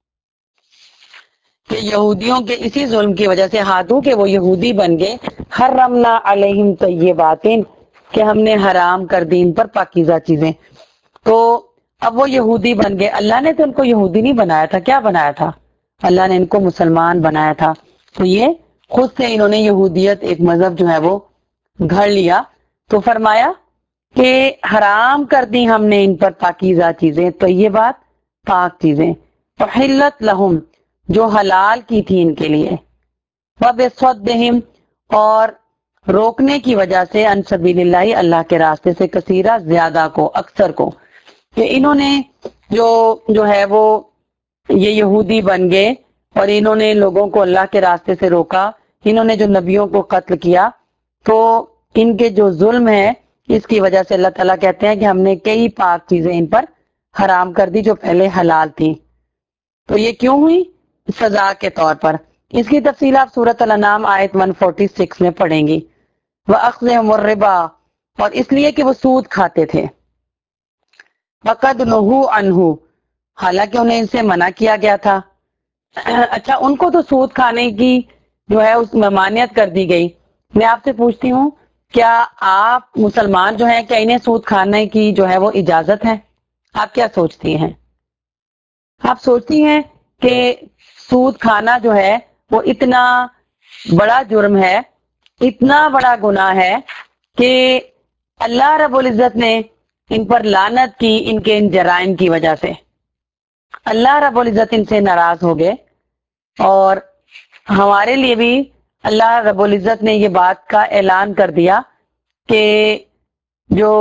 Speaker 1: کہ یہودیوں کے اسی ظلم کی وجہ سے ہادو کہ وہ یہودی بن گئے، حرمنا علیہم طیبات، کہ ہم نے حرام کر دی ان پر پاکیزہ چیزیں۔ تو اب وہ یہودی بن گئے، اللہ نے تو ان کو یہودی نہیں بنایا تھا، کیا بنایا تھا؟ اللہ نے ان کو مسلمان بنایا تھا۔ تو یہ خود سے انہوں نے یہودیت ایک مذہب جو ہے وہ گھڑ لیا۔ تو فرمایا کہ حرام کر دی ہم نے ان پر پاکیزہ چیزیں، طیبات پاک چیزیں، احلت لہم جو حلال کی تھی ان کے لیے، وبصدہم اور روکنے کی وجہ سے، ان سبیل اللہ اللہ کے راستے سے، کثیرہ زیادہ کو، اکثر کو، کہ انہوں نے جو ہے وہ یہ یہودی بن گئے اور انہوں نے لوگوں کو اللہ کے راستے سے روکا، انہوں نے جو نبیوں کو قتل کیا، تو ان کے جو ظلم ہے اس کی وجہ سے اللہ تعالیٰ کہتے ہیں کہ ہم نے کئی پاک چیزیں ان پر حرام کر دی جو پہلے حلال تھیں۔ تو یہ کیوں ہوئی؟ سزا کے طور پر۔ اس کی تفصیل آپ سورۃ الانعام آیت 146 میں پڑھیں گی۔ وَأَخْذِهِمُ الرِّبَا، اور اس لیے کہ وہ سود کھاتے تھے۔ وَقَدْ نُهُوا عَنْهُ، حالانکہ انہیں ان سے منع کیا گیا تھا۔ اچھا، ان کو تو سود کھانے کی جو ہے اس ممانعت کر دی گئی۔ میں آپ سے پوچھتی ہوں، کیا آپ مسلمان جو ہیں، کیا انہیں سود کھانے کی جو ہے وہ اجازت ہے؟ آپ کیا سوچتی ہیں؟ آپ سوچتی ہیں کہ سود کھانا جو ہے وہ اتنا بڑا جرم ہے، اتنا بڑا گناہ ہے کہ اللہ رب العزت نے ان پر لعنت کی، ان کے ان جرائم کی وجہ سے اللہ رب العزت ان سے ناراض ہو گئے۔ اور ہمارے لیے بھی اللہ رب العزت نے یہ بات کا اعلان کر دیا کہ جو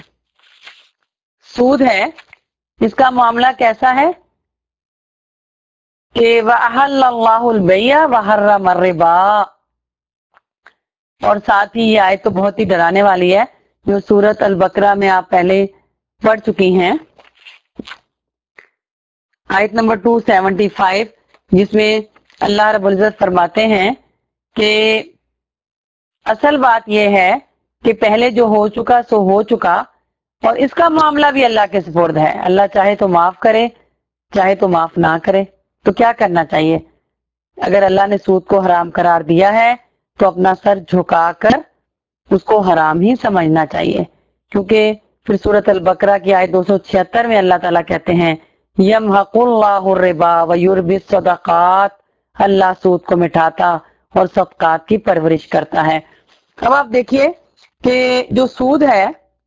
Speaker 1: سود ہے اس کا معاملہ کیسا ہے کہ وَأَحَلَّ اللَّهُ الْبَيْعَ وَحَرَّمَ الرِّبَا، اور ساتھ ہی یہ آیت تو بہت ہی ڈرانے والی ہے جو سورۃ البقرہ میں آپ پہلے پڑھ چکی ہیں، آیت نمبر 275، جس میں اللہ رب العزت فرماتے ہیں کہ اصل بات یہ ہے کہ پہلے جو ہو چکا سو ہو چکا، اور اس کا معاملہ بھی اللہ کے سپرد ہے۔ اللہ چاہے تو معاف کرے، چاہے تو معاف نہ کرے۔ تو کیا کرنا چاہیے؟ اگر اللہ نے سود کو حرام قرار دیا ہے تو اپنا سر جھکا کر اس کو حرام ہی سمجھنا چاہیے، کیونکہ پھر سورۃ البقرہ کی آیت 276 میں اللہ تعالیٰ کہتے ہیں یمحق اللہ الربا ویربی الصدقات، اللہ سود کو مٹاتا اور صدقات کی پرورش کرتا ہے۔ اب آپ دیکھیے کہ جو سود ہے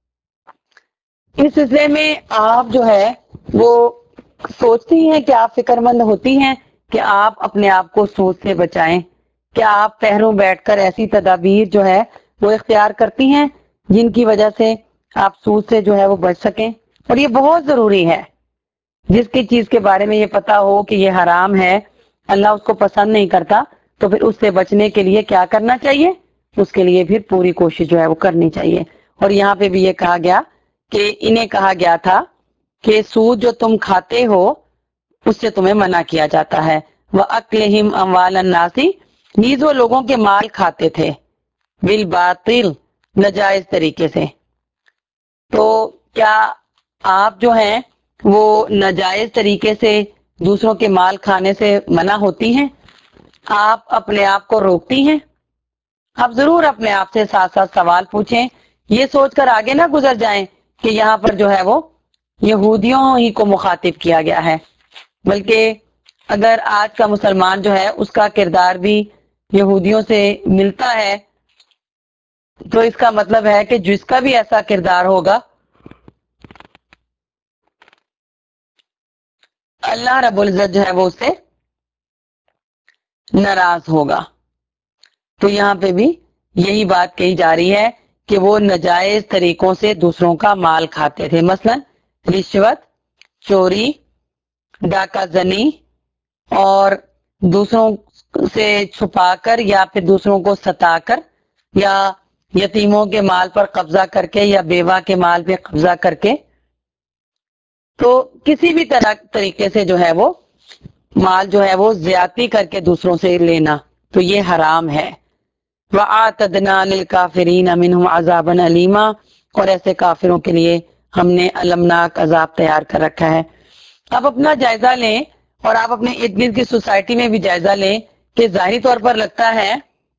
Speaker 1: اس سلسلے میں آپ جو ہے وہ سوچتی ہیں کہ آپ فکر مند ہوتی ہیں کہ آپ اپنے آپ کو سود سے بچائیں؟ کیا آپ پہروں بیٹھ کر ایسی تدابیر جو ہے وہ اختیار کرتی ہیں جن کی وجہ سے آپ سود سے جو ہے وہ بچ سکیں؟ اور یہ بہت ضروری ہے، جس کی چیز کے بارے میں یہ پتا ہو کہ یہ حرام ہے، اللہ اس کو پسند نہیں کرتا، تو پھر اس سے بچنے کے لیے کیا کرنا چاہیے؟ اس کے لیے پھر پوری کوشش جو ہے وہ کرنی چاہیے۔ اور یہاں پہ بھی یہ کہا گیا کہ انہیں کہا گیا تھا کہ سود جو تم کھاتے ہو اس سے تمہیں منع کیا جاتا ہے۔ وَأَكْلِهِمْ أَمْوَالَ النَّاسِ، نیز وہ لوگوں کے مال کھاتے تھے، بالباطل، ناجائز طریقے سے۔ تو کیا آپ جو ہیں وہ ناجائز طریقے سے دوسروں کے مال کھانے سے منع ہوتی ہیں؟ آپ اپنے آپ کو روکتی ہیں؟ آپ ضرور اپنے آپ سے ساتھ ساتھ سوال پوچھیں، یہ سوچ کر آگے نہ گزر جائیں کہ یہاں پر جو ہے وہ یہودیوں ہی کو مخاطب کیا گیا ہے، بلکہ اگر آج کا مسلمان جو ہے اس کا کردار بھی یہودیوں سے ملتا ہے تو اس کا مطلب ہے کہ جس کا بھی ایسا کردار ہوگا اللہ رب العزت جو ہے وہ اس سے ناراض ہوگا۔ تو یہاں پہ بھی یہی بات کہی جا رہی ہے کہ وہ ناجائز طریقوں سے دوسروں کا مال کھاتے تھے، مثلا رشوت، چوری، ڈاکہ زنی، اور دوسروں سے چھپا کر یا پھر دوسروں کو ستا کر، یا یتیموں کے مال پر قبضہ کر کے یا بیوہ کے مال پہ قبضہ کر کے، تو کسی بھی طریقے سے جو ہے وہ مال جو ہے وہ زیادتی کر کے دوسروں سے لینا، تو یہ حرام ہے۔ وَأَعْتَدْنَا لِلْكَافِرِينَ مِنْهُمْ عَذَابًا أَلِيمًا، اور ایسے کافروں کے لیے ہم نے المناک عذاب تیار کر رکھا ہے۔ آپ اپنا جائزہ لیں اور آپ اپنے ارد گرد کی سوسائٹی میں بھی جائزہ لیں کہ ظاہری طور پر لگتا ہے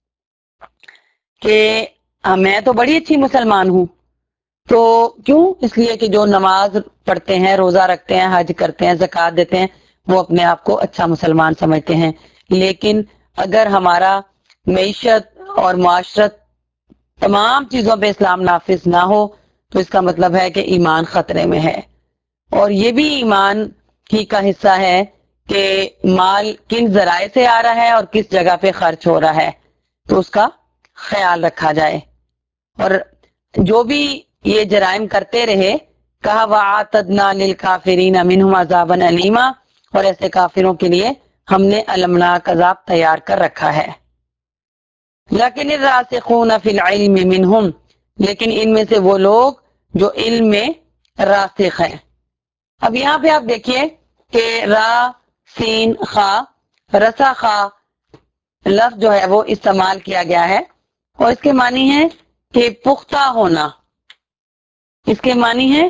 Speaker 1: کہ میں تو بڑی اچھی مسلمان ہوں، تو کیوں؟ اس لیے کہ جو نماز پڑھتے ہیں، روزہ رکھتے ہیں، حج کرتے ہیں، زکوٰۃ دیتے ہیں، وہ اپنے آپ کو اچھا مسلمان سمجھتے ہیں۔ لیکن اگر ہمارا معیشت اور معاشرت تمام چیزوں پہ اسلام نافذ نہ ہو تو اس کا مطلب ہے کہ ایمان خطرے میں ہے۔ اور یہ بھی ایمان ہی کا حصہ ہے کہ مال کن ذرائع سے آ رہا ہے اور کس جگہ پہ خرچ ہو رہا ہے، تو اس کا خیال رکھا جائے۔ اور جو بھی یہ جرائم کرتے رہے، کہا وَأَعْتَدْنَا لِلْكَافِرِينَ مِنْهُمْ عَذَابًا أَلِيمًا، اور ایسے کافروں کے لیے ہم نے المناک عذاب تیار کر رکھا ہے۔ لیکن الراسخون فی العلم منہم، لیکن ان میں سے وہ لوگ جو علم میں راسخ ہیں۔ اب یہاں پہ آپ دیکھیے کہ را سین خا رسا خا لفظ جو ہے وہ استعمال کیا گیا ہے اور اس کے معنی ہے کہ پختہ ہونا. اس کے معنی ہے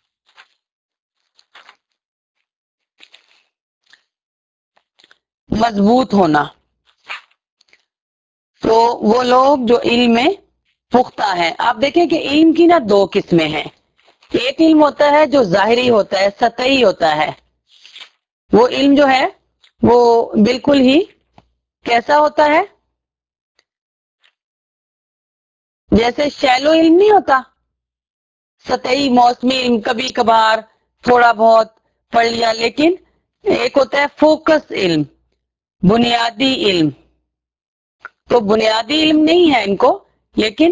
Speaker 1: مضبوط ہونا. تو وہ لوگ جو علم میں پختہ ہیں. آپ دیکھیں کہ علم کی نا دو قسمیں ہیں. ایک علم ہوتا ہے جو ظاہری ہوتا ہے, سطحی ہوتا ہے. وہ علم جو ہے وہ بالکل ہی کیسا ہوتا ہے, جیسے شیلو علم نہیں ہوتا, سطحی موسمی علم, کبھی کبھار تھوڑا بہت پڑھ لیا. لیکن ایک ہوتا ہے فوکس علم, بنیادی علم. تو بنیادی علم نہیں ہے ان کو, لیکن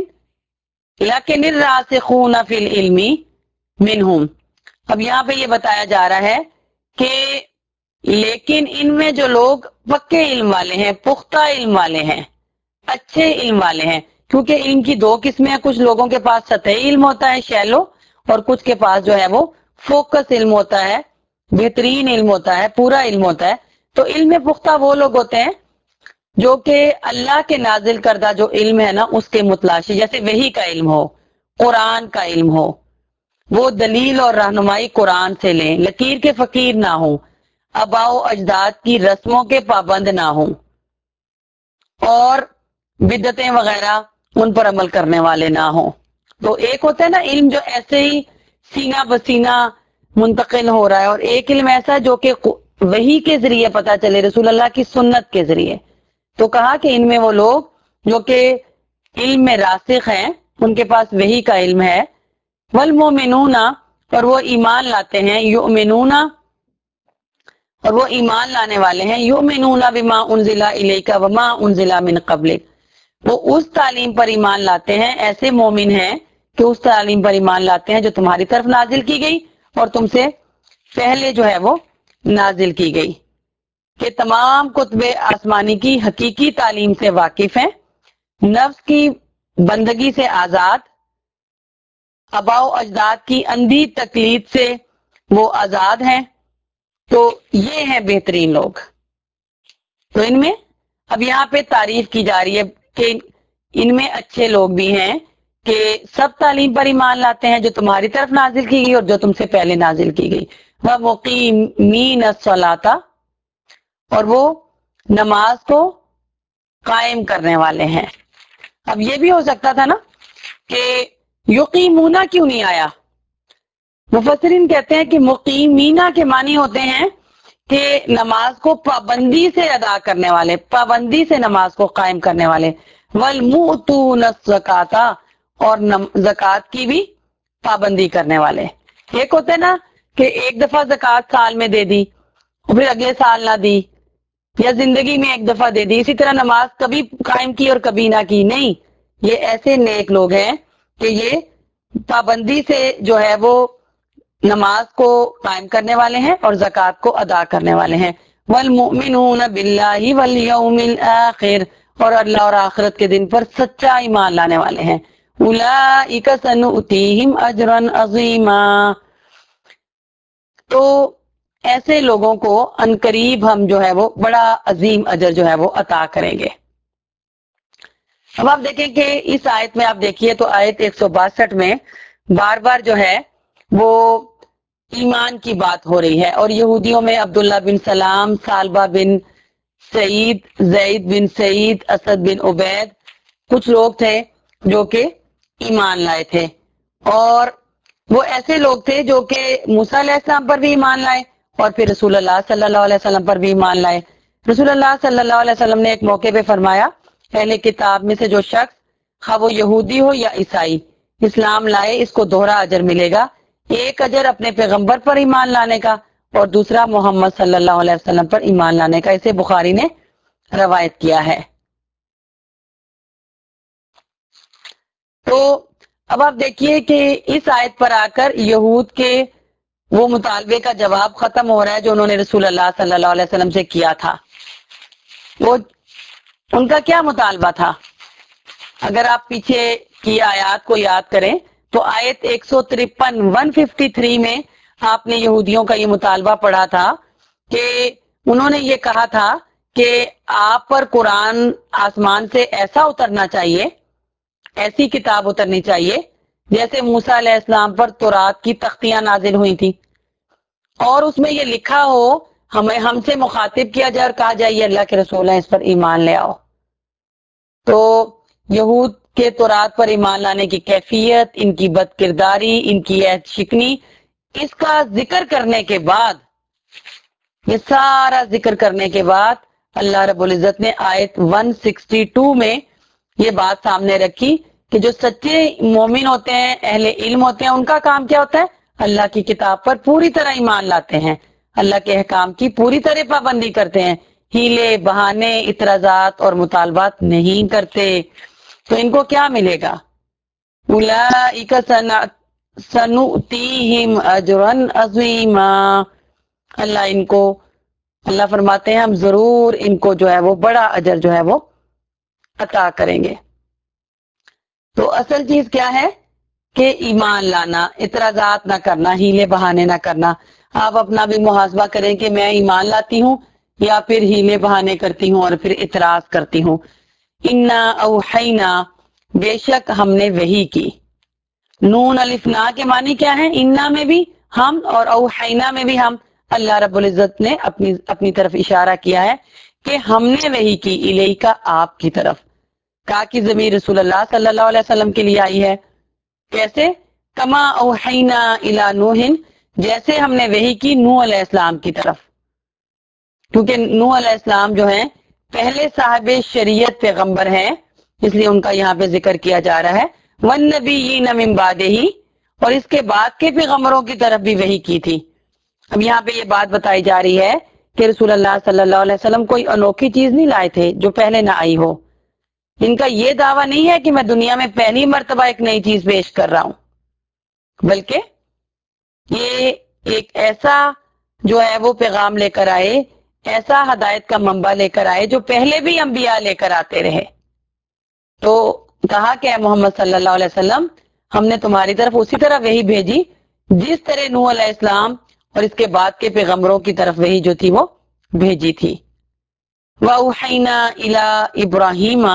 Speaker 1: الراسخون فی العلم منہم. اب یہاں پہ یہ بتایا جا رہا ہے کہ لیکن ان میں جو لوگ پکے علم والے ہیں, پختہ علم والے ہیں, اچھے علم والے ہیں, کیونکہ علم کی دو قسمیں ہیں. کچھ لوگوں کے پاس سطحی علم ہوتا ہے شیلو, اور کچھ کے پاس جو ہے وہ فوکس علم ہوتا ہے, بہترین علم ہوتا ہے, پورا علم ہوتا ہے. تو علم پختہ وہ لوگ ہوتے ہیں جو کہ اللہ کے نازل کردہ جو علم ہے نا اس کے متلاشی, جیسے وحی کا علم ہو, قرآن کا علم ہو, وہ دلیل اور رہنمائی قرآن سے لیں, لکیر کے فقیر نہ ہوں, آباء و اجداد کی رسموں کے پابند نہ ہوں, اور بدعتیں وغیرہ ان پر عمل کرنے والے نہ ہوں. تو ایک ہوتا ہے نا علم جو ایسے ہی سینہ بسینہ منتقل ہو رہا ہے, اور ایک علم ایسا جو کہ وحی کے ذریعے پتا چلے, رسول اللہ کی سنت کے ذریعے. تو کہا کہ ان میں وہ لوگ جو کہ علم میں راسخ ہیں, ان کے پاس وحی کا علم ہے. والمومنون, اور وہ ایمان لاتے ہیں, یؤمنون, اور وہ ایمان لانے والے ہیں, یؤمنون بما انزل الیک وما انزل من قبلک, وہ اس تعلیم پر ایمان لاتے ہیں. ایسے مومن ہیں کہ اس تعلیم پر ایمان لاتے ہیں جو تمہاری طرف نازل کی گئی اور تم سے پہلے جو ہے وہ نازل کی گئی, کہ تمام کتب آسمانی کی حقیقی تعلیم سے واقف ہیں, نفس کی بندگی سے آزاد, آباء و اجداد کی اندھی تقلید سے وہ آزاد ہیں. تو یہ ہیں بہترین لوگ. تو ان میں اب یہاں پہ تعریف کی جا رہی ہے کہ ان میں اچھے لوگ بھی ہیں کہ سب تعلیم پر ایمان لاتے ہیں جو تمہاری طرف نازل کی گئی اور جو تم سے پہلے نازل کی گئی. وَمُقِیمِینَ الصَّلَاةَ, اور وہ نماز کو قائم کرنے والے ہیں. اب یہ بھی ہو سکتا تھا نا کہ یقیمونہ کیوں نہیں آیا. مفسرین کہتے ہیں کہ مقیمینہ کے معنی ہوتے ہیں کہ نماز کو پابندی سے ادا کرنے والے, پابندی سے نماز کو قائم کرنے والے. والمؤتون الزکاۃ, اور زکوٰۃ کی بھی پابندی کرنے والے. ایک ہوتے نا کہ ایک دفعہ زکوٰۃ سال میں دے دی اور پھر اگلے سال نہ دی, یا زندگی میں ایک دفعہ دے دی. اسی طرح نماز کبھی قائم کی اور کبھی نہ کی. نہیں, یہ ایسے نیک لوگ ہیں کہ یہ پابندی سے جو ہے وہ نماز کو قائم کرنے والے ہیں اور زکوٰۃ کو ادا کرنے والے ہیں. والمؤمنون باللہ والیوم الآخر, اور اللہ اور آخرت کے دن پر سچا ایمان لانے والے ہیں. اولئک سنؤتیہم اجرا عظیما, تو ایسے لوگوں کو عنقریب ہم جو ہے وہ بڑا عظیم اجر جو ہے وہ عطا کریں گے. اب آپ دیکھیں کہ اس آیت میں آپ دیکھیے تو آیت 162 میں بار بار جو ہے وہ ایمان کی بات ہو رہی ہے, اور یہودیوں میں عبداللہ بن سلام, سالبہ بن سعید, زید بن سعید, اسد بن عبید, کچھ لوگ تھے جو کہ ایمان لائے تھے. اور وہ ایسے لوگ تھے جو کہ موسیٰ علیہ السلام پر بھی ایمان لائے اور پھر رسول اللہ صلی اللہ علیہ وسلم پر بھی ایمان لائے. رسول اللہ صلی اللہ علیہ وسلم نے ایک موقع پہ فرمایا, اہل کتاب میں سے جو شخص, خواہ وہ یہودی ہو یا عیسائی, اسلام لائے, اس کو دوہرا اجر ملے گا. ایک اجر اپنے پیغمبر پر ایمان لانے کا اور دوسرا محمد صلی اللہ علیہ وسلم پر ایمان لانے کا. اسے بخاری نے روایت کیا ہے. تو اب آپ دیکھیے کہ اس آیت پر آ کر یہود کے وہ مطالبے کا جواب ختم ہو رہا ہے جو انہوں نے رسول اللہ صلی اللہ علیہ وسلم سے کیا تھا. وہ ان کا کیا مطالبہ تھا؟ اگر آپ پیچھے کی آیات کو یاد کریں تو آیت 153 میں آپ نے یہودیوں کا یہ مطالبہ پڑھا تھا کہ انہوں نے یہ کہا تھا کہ آپ پر قرآن آسمان سے ایسا اترنا چاہیے، ایسی کتاب اترنی چاہیے جیسے موسیٰ علیہ السلام پر تورات کی تختیاں نازل ہوئی تھی، اور اس میں یہ لکھا ہو، ہم سے مخاطب کیا جائے اور کہا جائے یہ اللہ کے رسول ہیں، اس پر ایمان لے آؤ۔ تو یہود کے تورات پر ایمان لانے کی کیفیت، ان کی بد کرداری، ان کی عہد شکنی، اس کا ذکر کرنے کے بعد، یہ سارا ذکر کرنے کے بعد اللہ رب العزت نے آیت 162 میں یہ بات سامنے رکھی کہ جو سچے مومن ہوتے ہیں، اہل علم ہوتے ہیں، ان کا کام کیا ہوتا ہے؟ اللہ کی کتاب پر پوری طرح ایمان لاتے ہیں، اللہ کے احکام کی پوری طرح پابندی کرتے ہیں، ہیلے بہانے اعتراضات اور مطالبات نہیں کرتے۔ تو ان کو کیا ملے گا؟ اولئک سنؤتیہم اجرا عظیما، اللہ فرماتے ہیں ہم ضرور ان کو جو ہے وہ بڑا اجر جو ہے وہ عطا کریں گے۔ تو اصل چیز کیا ہے کہ ایمان لانا، اعتراضات نہ کرنا، ہیلے بہانے نہ کرنا۔ آپ اپنا بھی محاسبہ کریں کہ میں ایمان لاتی ہوں یا پھر ہیلے بہانے کرتی ہوں اور پھر اعتراض کرتی ہوں۔ انا اوحینا، بے شک ہم نے وحی کی۔ نون الف نا کے معنی کیا ہے؟ انا میں بھی ہم اور اوحینا میں بھی ہم۔ اللہ رب العزت نے اپنی طرف اشارہ کیا ہے کہ ہم نے وحی کی، الیکا آپ کی طرف۔ کہا کہ ضمیر رسول اللہ صلی اللہ علیہ وسلم کے لیے آئی ہے۔ کیسے؟ کما اوحینا الی نوح، جیسے ہم نے وحی کی نوح علیہ السلام کی طرف، کیونکہ نوح علیہ السلام جو ہیں پہلے صاحب شریعت پیغمبر ہیں، اس لیے ان کا یہاں پہ ذکر کیا جا رہا ہے۔ والنبیین من بعدہ، اور اس کے بعد کے پیغمبروں کی طرف بھی وحی کی تھی۔ اب یہاں پہ یہ بات بتائی جا رہی ہے کہ رسول اللہ صلی اللہ علیہ وسلم کوئی انوکھی چیز نہیں لائے تھے جو پہلے نہ آئی ہو۔ ان کا یہ دعویٰ نہیں ہے کہ میں دنیا میں پہلی مرتبہ ایک نئی چیز پیش کر رہا ہوں، بلکہ یہ ایک ایسا جو ہے وہ پیغام لے کر آئے، ایسا ہدایت کا منبع لے کر آئے جو پہلے بھی انبیاء لے کر آتے رہے۔ تو کہا کہ اے محمد صلی اللہ علیہ وسلم، ہم نے تمہاری طرف اسی طرح وحی بھیجی جس طرح نوح علیہ السلام اور اس کے بعد کے پیغمبروں کی طرف وحی جو تھی وہ بھیجی تھی۔ وَأَوْحَيْنَا إِلَىٰ إِبْرَاهِيمَ،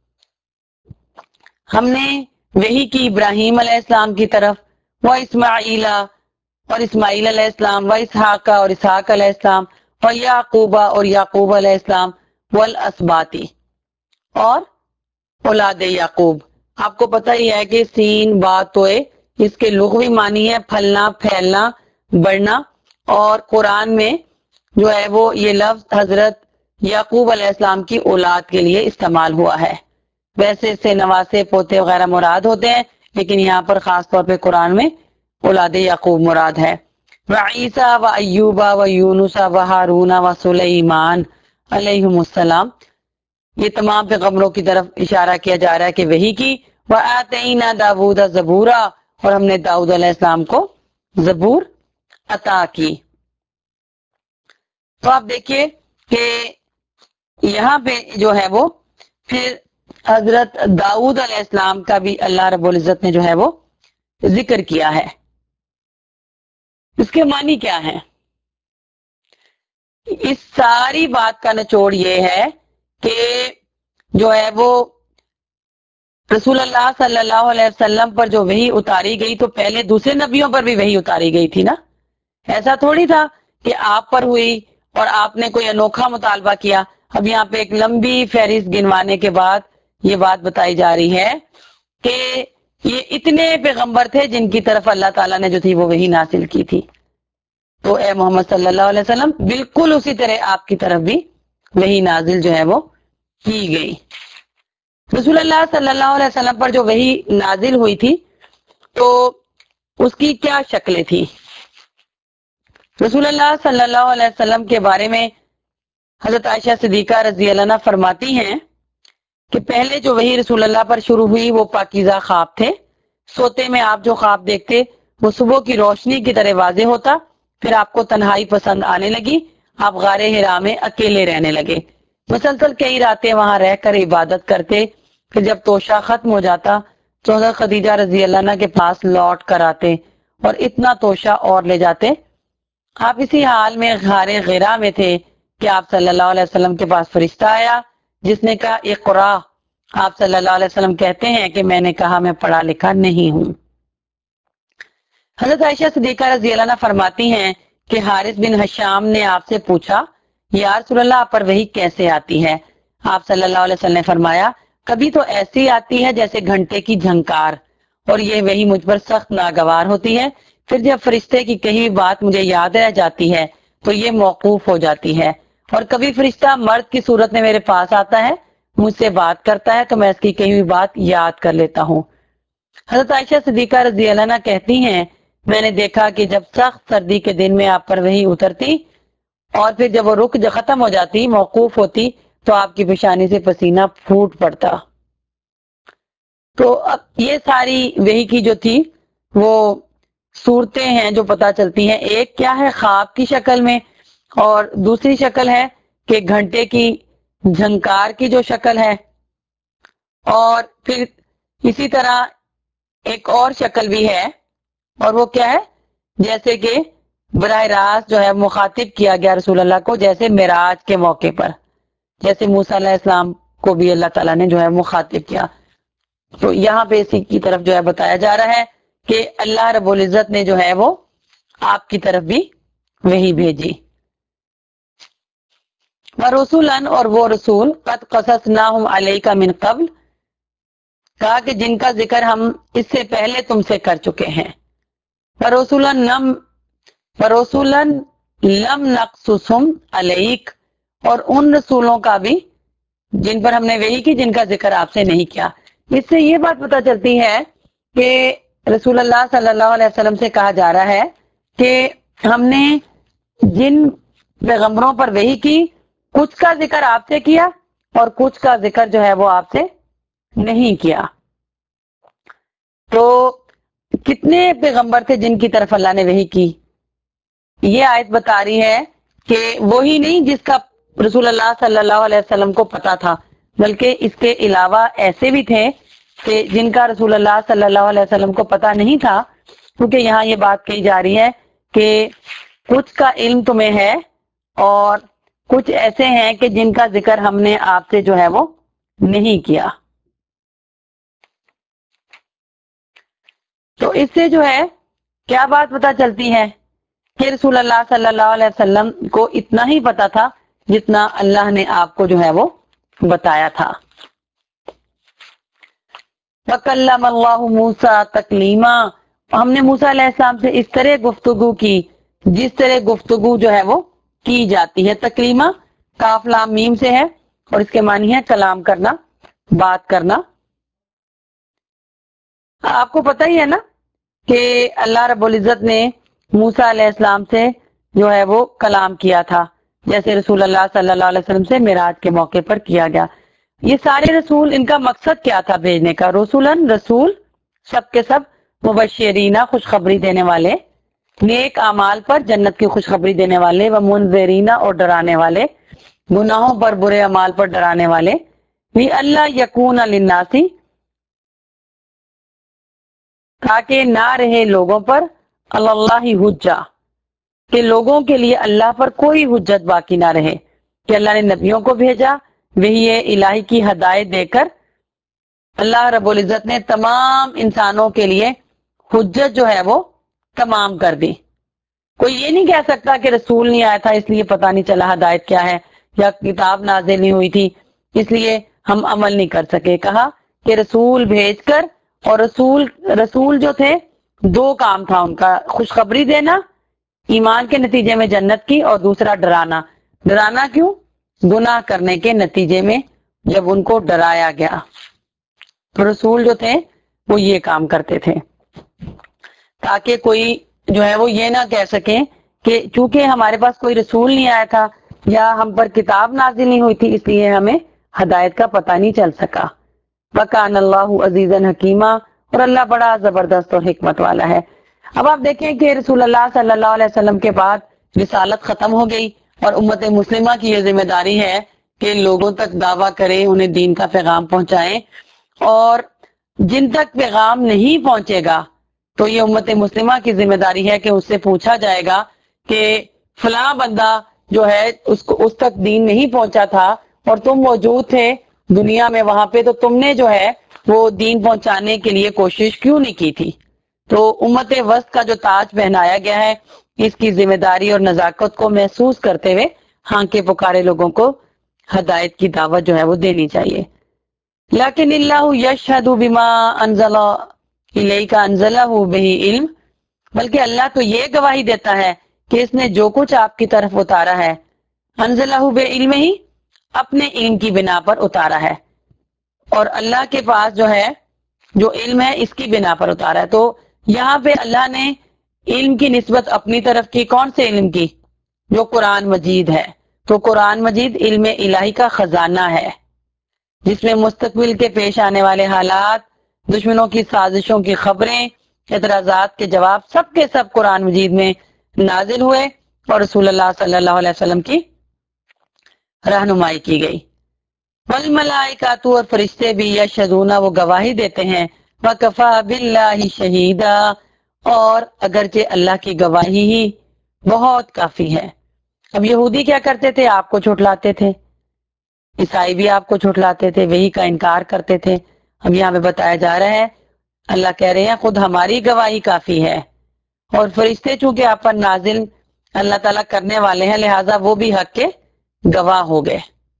Speaker 1: ہم نے وحی کی ابراہیم علیہ السلام کی طرف، وَإِسْمَاعِيلَ، اور اسماعیل علیہ السلام، وَإِسْحَاقَ، اور اسحاق علیہ السلام، وَيَعْقُوبَ، اور یعقوب علیہ السلام، وَالْأَسْبَاطِ، اور اولاد یعقوب۔ آپ کو پتہ ہی ہے کہ سین با توئے اس کے لغوی معنی ہے پھلنا، پھیلنا، بڑھنا، اور قرآن میں جو ہے وہ یہ لفظ حضرت یعقوب علیہ السلام کی اولاد کے لیے استعمال ہوا ہے۔ ویسے اس سے نواسے، پوتے وغیرہ مراد ہوتے ہیں، لیکن یہاں پر خاص طور پہ قرآن میں اولاد یعقوب مراد ہے۔ وعیسیٰ و ایوب و یونس و ہارون و سلیمان علیہم السلام، یہ تمام پیغمبروں کی طرف اشارہ کیا جا رہا ہے کہ وحی کی۔ وَآتَيْنَا دَاوُودَ زَبُورًا، اور ہم نے داؤد علیہ السلام کو زبور عطا کی۔ تو آپ دیکھیے کہ یہاں پہ جو ہے وہ پھر حضرت داؤد علیہ السلام کا بھی اللہ رب العزت نے جو ہے وہ ذکر کیا ہے۔ اس کے معنی کیا ہے؟ اس ساری بات کا نچوڑ یہ ہے کہ جو ہے وہ رسول اللہ صلی اللہ علیہ وسلم پر جو وحی اتاری گئی تو پہلے دوسرے نبیوں پر بھی وحی اتاری گئی تھی نا۔ ایسا تھوڑی تھا کہ آپ پر ہوئی اور آپ نے کوئی انوکھا مطالبہ کیا۔ اب یہاں پہ ایک لمبی فہرست گنوانے کے بعد یہ بات بتائی جا رہی ہے کہ یہ اتنے پیغمبر تھے جن کی طرف اللہ تعالیٰ نے جو تھی وہ وحی نازل کی تھی۔ تو اے محمد صلی اللہ علیہ وسلم، بالکل اسی طرح آپ کی طرف بھی وحی نازل جو ہے وہ کی گئی۔ رسول اللہ صلی اللہ علیہ وسلم پر جو وحی نازل ہوئی تھی تو اس کی کیا شکلیں تھی؟ رسول اللہ صلی اللہ علیہ وسلم کے بارے میں حضرت عائشہ صدیقہ رضی اللہ عنہا فرماتی ہیں کہ پہلے جو وحی رسول اللہ پر شروع ہوئی وہ پاکیزہ خواب تھے۔ سوتے میں آپ جو خواب دیکھتے وہ صبح کی روشنی کی طرح واضح ہوتا، پھر آپ کو تنہائی پسند آنے لگی، آپ غار حرا میں اکیلے رہنے لگے، مسلسل کئی راتیں وہاں رہ کر عبادت کرتے، پھر جب توشہ ختم ہو جاتا تو حضرت خدیجہ رضی اللہ عنہا کے پاس لوٹ کر آتے اور اتنا توشہ اور لے جاتے۔ آپ اسی حال میں غار غرا میں تھے کہ آپ صلی اللہ علیہ وسلم کے پاس فرشتہ آیا جس نے کہا اقرا. آپ صلی اللہ علیہ وسلم کہتے ہیں کہ میں نے کہا میں پڑھا لکھا نہیں ہوں. حضرت عائشہ صدیقہ رضی اللہ عنہ فرماتی ہیں کہ حارث بن حشام نے آپ سے پوچھا یا رسول اللہ آپ پر وحی کیسے آتی ہے؟ آپ صلی اللہ علیہ وسلم نے فرمایا کبھی تو ایسی آتی ہے جیسے گھنٹے کی جھنکار، اور یہ وحی مجھ پر سخت ناگوار ہوتی ہے. پھر جب فرشتے کی کہی بات مجھے یاد رہ جاتی ہے تو یہ موقوف ہو جاتی ہے. اور کبھی فرشتہ مرد کی صورت میں میرے پاس آتا ہے، مجھ سے بات کرتا ہے تو میں اس کی کہی ہوئی بات یاد کر لیتا ہوں. حضرت عائشہ صدیقہ رضی اللہ عنہ کہتی ہیں میں نے دیکھا کہ جب سخت سردی کے دن میں آپ پر وحی اترتی اور پھر جب وہ ختم ہو جاتی، موقوف ہوتی، تو آپ کی پیشانی سے پسینہ پھوٹ پڑتا. تو اب یہ ساری وحی کی جو تھی وہ صورتیں ہیں جو پتہ چلتی ہیں. ایک کیا ہے خواب کی شکل میں، اور دوسری شکل ہے کہ گھنٹے کی جھنکار کی جو شکل ہے، اور پھر اسی طرح ایک اور شکل بھی ہے، اور وہ کیا ہے جیسے کہ براہ راست جو ہے مخاطب کیا گیا رسول اللہ کو، جیسے معراج کے موقع پر جیسے موسیٰ علیہ السلام کو بھی اللہ تعالیٰ نے جو ہے مخاطب کیا. تو یہاں پہ اسی کی طرف جو ہے بتایا جا رہا ہے کہ اللہ رب العزت نے جو ہے وہ آپ کی طرف بھی وحی بھیجی. وَرُسُلًا، اور وہ رسول قد قصصناہم علیک من قبل، کہا کہ جن کا ذکر ہم اس سے پہلے تم سے کر چکے ہیں. وَرُسُلًا لم نقصصہم علیک، اور ان رسولوں کا بھی جن پر ہم نے وحی کی جن کا ذکر آپ سے نہیں کیا. اس سے یہ بات پتہ چلتی ہے کہ رسول اللہ صلی اللہ علیہ وسلم سے کہا جا رہا ہے کہ ہم نے جن پیغمبروں پر وحی کی کچھ کا ذکر آپ سے کیا اور کچھ کا ذکر جو ہے وہ آپ سے نہیں کیا. تو کتنے پیغمبر تھے جن کی طرف اللہ نے وحی کی؟ یہ آیت بتا رہی ہے کہ وہی نہیں جس کا رسول اللہ صلی اللہ علیہ وسلم کو پتا تھا، بلکہ اس کے علاوہ ایسے بھی تھے کہ جن کا رسول اللہ صلی اللہ علیہ وسلم کو پتا نہیں تھا. کیونکہ یہاں یہ بات کہی جا رہی ہے کہ کچھ کا علم تمہیں ہے اور کچھ ایسے ہیں کہ جن کا ذکر ہم نے آپ سے جو ہے وہ نہیں کیا. تو اس سے جو ہے کیا بات پتہ چلتی ہے کہ رسول اللہ صلی اللہ علیہ وسلم کو اتنا ہی پتا تھا جتنا اللہ نے آپ کو جو ہے وہ بتایا تھا. وَكَلَّمَ اللَّهُ مُوسَىٰ تَكْلِيمًا، ہم نے موسیٰ علیہ السلام سے اس طرح گفتگو کی جس طرح گفتگو جو ہے وہ کی جاتی ہے. تکلیمہ کاف لام میم سے ہے اور اس کے معنی ہے کلام کرنا، بات کرنا. آپ کو پتہ ہی ہے نا کہ اللہ رب العزت نے موسیٰ علیہ السلام سے جو ہے وہ کلام کیا تھا، جیسے رسول اللہ صلی اللہ علیہ وسلم سے معراج کے موقع پر کیا گیا. یہ سارے رسول ان کا مقصد کیا تھا بھیجنے کا؟ رسولن رسول سب کے سب، مبشرین خوشخبری دینے والے، نیک اعمال پر جنت کی خوشخبری دینے والے، و منذرین اور ڈرانے والے، گناہوں پر برے اعمال پر ڈرانے والے، بھی اللہ یکون للناس، تاکہ نہ رہے لوگوں پر اللہ حجہ، کہ لوگوں کے لیے اللہ پر کوئی حجت باقی نہ رہے، کہ اللہ نے نبیوں کو بھیجا وہی الہی کی ہدایت دے کر. اللہ رب العزت نے تمام انسانوں کے لیے حجت جو ہے وہ تمام کر دی. کوئی یہ نہیں کہہ سکتا کہ رسول نہیں آیا تھا اس لیے پتہ نہیں چلا ہدایت کیا ہے، یا کتاب نازل نہیں ہوئی تھی اس لیے ہم عمل نہیں کر سکے. کہا کہ رسول بھیج کر، اور رسول جو تھے دو کام تھا ان کا، خوشخبری دینا ایمان کے نتیجے میں جنت کی، اور دوسرا ڈرانا. ڈرانا کیوں؟ گناہ کرنے کے نتیجے میں جب ان کو ڈرایا گیا. تو رسول جو تھے وہ یہ کام کرتے تھے تاکہ کوئی جو ہے وہ یہ نہ کہہ سکیں کہ چونکہ ہمارے پاس کوئی رسول نہیں آیا تھا یا ہم پر کتاب نازل نہیں ہوئی تھی اس لیے ہمیں ہدایت کا پتہ نہیں چل سکا. وَكَانَ اللَّهُ عَزِيزًا حَكِيمًا، اور اللہ بڑا زبردست اور حکمت والا ہے. اب آپ دیکھیں کہ رسول اللہ صلی اللہ علیہ وسلم کے بعد رسالت ختم ہو گئی، اور امت مسلمہ کی یہ ذمہ داری ہے کہ لوگوں تک دعویٰ کریں، انہیں دین کا پیغام پہنچائیں، اور جن تک پیغام نہیں پہنچے گا تو یہ امت مسلمہ کی ذمہ داری ہے کہ اس سے پوچھا جائے گا کہ فلاں بندہ جو ہے اس تک دین نہیں پہنچا تھا اور تم موجود تھے دنیا میں وہاں پہ، تو تم نے جو ہے وہ دین پہنچانے کے لیے کوشش کیوں نہیں کی تھی؟ تو امت وسط کا جو تاج پہنایا گیا ہے، اس کی ذمہ داری اور نزاکت کو محسوس کرتے ہوئے ہاں کے پکارے لوگوں کو ہدایت کی دعوت جو ہے وہ دینی چاہیے۔ لیکن اللہ یشہد بما انزل الیک انزلہ بہ علم، بلکہ اللہ تو یہ گواہی دیتا ہے کہ اس نے جو کچھ آپ کی طرف اتارا ہے، انزلہ بعلم ہی، اپنے علم کی بنا پر اتارا ہے، اور اللہ کے پاس جو ہے جو علم ہے اس کی بنا پر اتارا ہے۔ تو یہاں پہ اللہ نے علم کی نسبت اپنی طرف کی، کون سے علم کی؟ جو قرآن مجید ہے۔ تو قرآن مجید علم الہی کا خزانہ ہے، جس میں مستقبل کے پیش آنے والے حالات، دشمنوں کی سازشوں کی خبریں، اعتراضات کے جواب، سب کے سب قرآن مجید میں نازل ہوئے اور رسول اللہ صلی اللہ علیہ وسلم کی رہنمائی کی گئی۔ والملائکۃ، اور فرشتے بھی، یشہدون، وہ گواہی دیتے ہیں، وکفی باللہ شہیدا، اور اگرچہ اللہ کی گواہی ہی بہت کافی ہے۔ اب یہودی کیا کرتے تھے؟ آپ کو جھٹلاتے تھے، عیسائی بھی آپ کو جھٹلاتے تھے، وہی کا انکار کرتے تھے۔ اب یہاں پہ بتایا جا رہا ہے، اللہ کہہ رہے ہیں خود ہماری گواہی کافی ہے، اور فرشتے چونکہ آپ پر نازل اللہ تعالیٰ کرنے والے ہیں، لہٰذا وہ بھی حق کے گواہ ہو گئے۔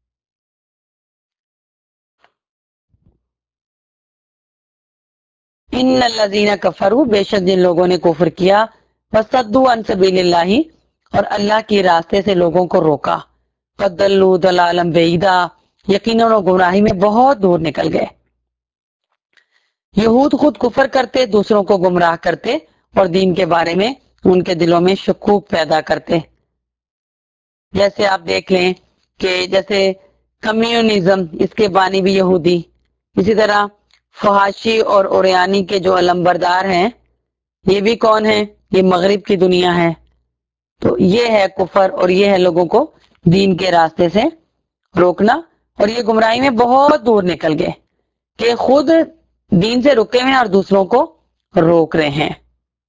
Speaker 1: ان الذین کفروا، بے شک جن لوگوں نے کفر کیا، وصدوا عن سبیل اللہ، اور اللہ کے راستے سے لوگوں کو روکا، فضلوا ضلالا بعیدا، یقیناً وہ گمراہی میں بہت دور نکل گئے۔ یہود خود کفر کرتے، دوسروں کو گمراہ کرتے، اور دین کے بارے میں ان کے دلوں میں شکوک پیدا کرتے۔ جیسے آپ دیکھ لیں کہ جیسے کمیونزم، اس کے بانی بھی یہودی، اسی طرح فحاشی اور اوریانی کے جو علمبردار ہیں، یہ بھی کون ہیں؟ یہ مغرب کی دنیا ہے۔ تو یہ ہے کفر، اور یہ ہے لوگوں کو دین کے راستے سے روکنا، اور یہ گمراہی میں بہت دور نکل گئے کہ خود دین سے رکے ہوئے ہیں اور دوسروں کو روک رہے ہیں۔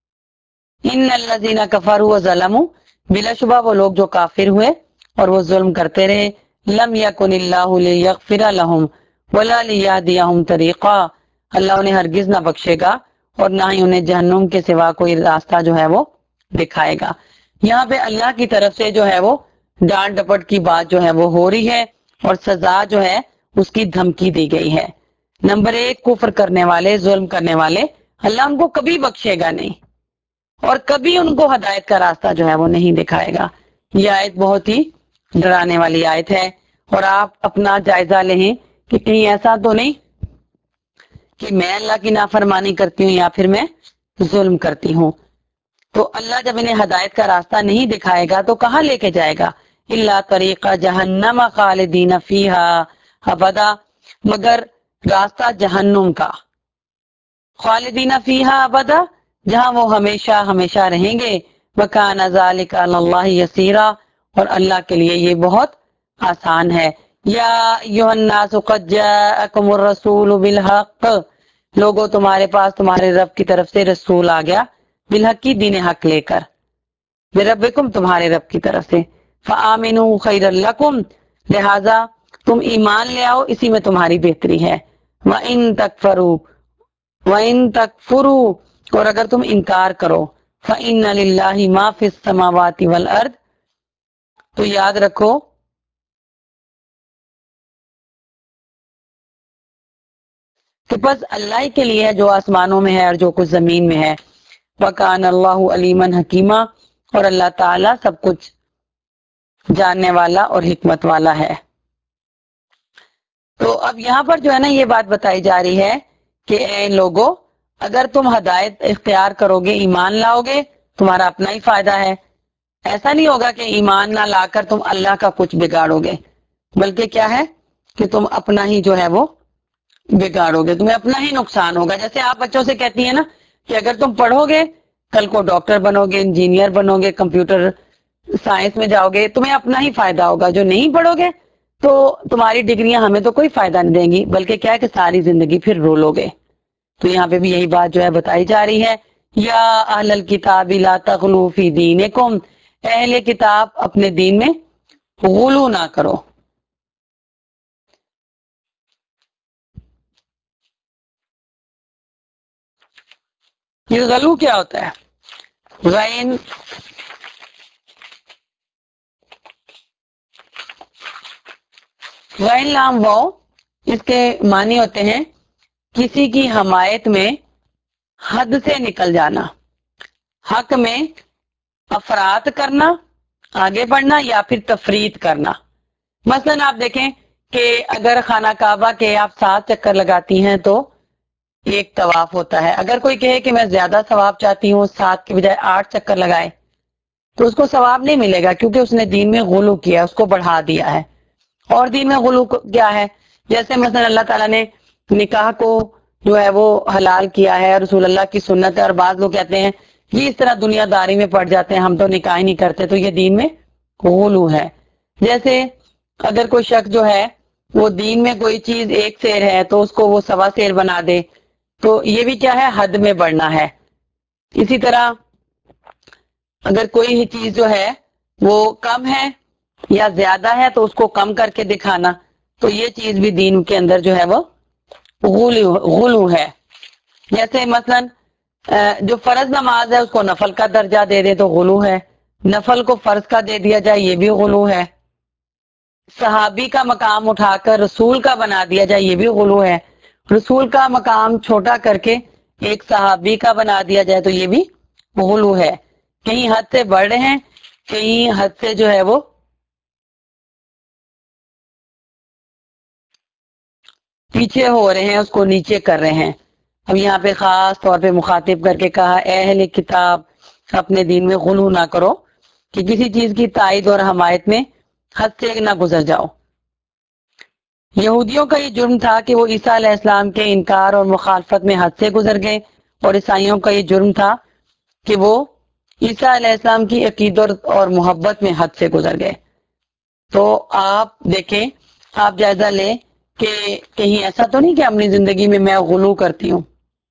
Speaker 1: ان الذین کفروا وظلموا، بلا شبہ وہ لوگ جو کافر ہوئے اور وہ ظلم کرتے رہے، لم یکن اللہ لیغفر لهم ولا لیہدیہم طریقا، اللہ انہیں ہرگز نہ بخشے گا اور نہ ہی انہیں جہنم کے سوا کوئی راستہ جو ہے وہ دکھائے گا۔ یہاں پہ اللہ کی طرف سے جو ہے وہ ڈانٹ ڈپٹ کی بات جو ہے وہ ہو رہی ہے، اور سزا جو ہے اس کی دھمکی دی گئی ہے۔ نمبر 1، کفر کرنے والے، ظلم کرنے والے، اللہ ان کو کبھی بخشے گا نہیں، اور کبھی ان کو ہدایت کا راستہ جو ہے وہ نہیں دکھائے گا۔ یہ آیت بہت ہی ڈرانے والی آیت ہے، اور آپ اپنا جائزہ لیں کہ کہیں ایسا تو نہیں کہ میں اللہ کی نافرمانی کرتی ہوں یا پھر میں ظلم کرتی ہوں۔ تو اللہ جب انہیں ہدایت کا راستہ نہیں دکھائے گا تو کہاں لے کے جائے گا؟ اللہ طریقہ جہنم خالدین فیہا ابدا، مگر راستہ جہنم کا، خالدین فیہا ابدا، جہاں وہ ہمیشہ ہمیشہ رہیں گے، وکان ذالک علی اللہ یسیرا، اور اللہ کے لیے یہ بہت آسان ہے۔ یا ایھا الناس قد جاءکم الرسول بالحق، لوگوں تمہارے پاس تمہارے رب کی طرف سے رسول آ گیا، بالحق کی دین حق لے کر، بربکم تمہارے رب کی طرف سے، فآمنوا خیر لکم، لہذا تم ایمان لے آؤ، اسی میں تمہاری بہتری ہے۔ وَإِن تَكْفُرُوا وَإِن تَكْفُرُوا، اور اگر تم انکار کرو، فَإِنَّ لِلَّهِ مَا فِي السَّمَاوَاتِ وَالْأَرْضِ، تو یاد رکھو کہ بس اللہ ہی کے لیے ہے جو آسمانوں میں ہے اور جو کچھ زمین میں ہے۔ وَكَانَ اللَّهُ عَلِيمًا حَكِيمًا، اور اللہ تعالیٰ سب کچھ جاننے والا اور حکمت والا ہے۔ تو اب یہاں پر جو ہے نا یہ بات بتائی جا رہی ہے کہ اے لوگو، اگر تم ہدایت اختیار کرو گے، ایمان لاؤ گے، تمہارا اپنا ہی فائدہ ہے۔ ایسا نہیں ہوگا کہ ایمان نہ لا کر تم اللہ کا کچھ بگاڑو گے، بلکہ کیا ہے کہ تم اپنا ہی جو ہے وہ بگاڑو گے، تمہیں اپنا ہی نقصان ہوگا۔ جیسے آپ بچوں سے کہتی ہیں نا کہ اگر تم پڑھو گے کل کو ڈاکٹر بنو گے، انجینئر بنو گے، کمپیوٹر سائنس میں جاؤ گے، تمہیں اپنا ہی فائدہ ہوگا۔ جو نہیں پڑھو گے تو تمہاری ڈگریاں ہمیں تو کوئی فائدہ نہیں دیں گی، بلکہ کیا ہے کہ ساری زندگی پھر رو لو گے۔ تو یہاں پہ بھی یہی بات جو ہے بتائی جا رہی ہے، یا اہل الکتاب لا تغلوا فی دینکم، اہل کتاب اپنے دین میں غلو نہ کرو. یہ غلو کیا ہوتا ہے؟ غین غین لام واؤ، اس کے معنی ہوتے ہیں کسی کی حمایت میں حد سے نکل جانا، حق میں افراد کرنا، آگے بڑھنا، یا پھر تفرید کرنا. مثلا آپ دیکھیں کہ اگر خانہ کعبہ کے آپ 7 چکر لگاتی ہیں تو ایک طواف ہوتا ہے. اگر کوئی کہے کہ میں زیادہ ثواب چاہتی ہوں، 7 کی بجائے 8 چکر لگائے، تو اس کو ثواب نہیں ملے گا، کیونکہ اس نے دین میں غلو کیا، اس کو بڑھا دیا ہے. اور دین میں غلو کیا ہے؟ جیسے مثلا اللہ تعالیٰ نے نکاح کو جو ہے وہ حلال کیا ہے، رسول اللہ کی سنت ہے، اور بعض لوگ کہتے ہیں یہ اس طرح دنیا داری میں پڑ جاتے ہیں، ہم تو نکاح ہی نہیں کرتے، تو یہ دین میں غلو ہے. جیسے اگر کوئی شخص جو ہے وہ دین میں کوئی چیز 1 سیر ہے تو اس کو وہ 1.25 سیر بنا دے، تو یہ بھی کیا ہے؟ حد میں بڑھنا ہے. اسی طرح اگر کوئی چیز جو ہے وہ کم ہے یا زیادہ ہے تو اس کو کم کر کے دکھانا، تو یہ چیز بھی دین کے اندر جو ہے وہ غلو ہے. جیسے مثلا جو فرض نماز ہے اس کو نفل کا درجہ دے دے تو غلو ہے، نفل کو فرض کا دے دیا جائے یہ بھی غلو ہے، صحابی کا مقام اٹھا کر رسول کا بنا دیا جائے یہ بھی غلو ہے، رسول کا مقام چھوٹا کر کے ایک صحابی کا بنا دیا جائے تو یہ بھی غلو ہے. کہیں حد سے بڑھ رہے ہیں، کہیں حد سے جو ہے وہ پیچھے ہو رہے ہیں، اس کو نیچے کر رہے ہیں. اب یہاں پہ خاص طور پہ مخاطب کر کے کہا اے اہل کتاب اپنے دین میں غلو نہ کرو، کہ کسی چیز کی تائید اور حمایت میں حد سے نہ گزر جاؤ. یہودیوں کا یہ جرم تھا کہ وہ عیسیٰ علیہ السلام کے انکار اور مخالفت میں حد سے گزر گئے، اور عیسائیوں کا یہ جرم تھا کہ وہ عیسیٰ علیہ السلام کی عقیدت اور محبت میں حد سے گزر گئے. تو آپ دیکھیں، آپ جائزہ لیں کہ کہیں ایسا تو نہیں کہ اپنی زندگی میں غلو کرتی ہوں.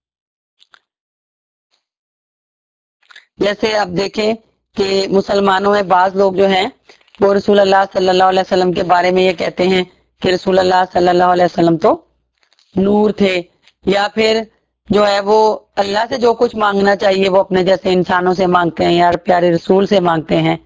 Speaker 1: جیسے آپ دیکھیں کہ مسلمانوں میں بعض لوگ جو ہیں وہ رسول اللہ صلی اللہ علیہ وسلم کے بارے میں یہ کہتے ہیں کہ رسول اللہ صلی اللہ علیہ وسلم تو نور تھے، یا پھر جو ہے وہ اللہ سے جو کچھ مانگنا چاہیے وہ اپنے جیسے انسانوں سے مانگتے ہیں یا پیارے رسول سے مانگتے ہیں.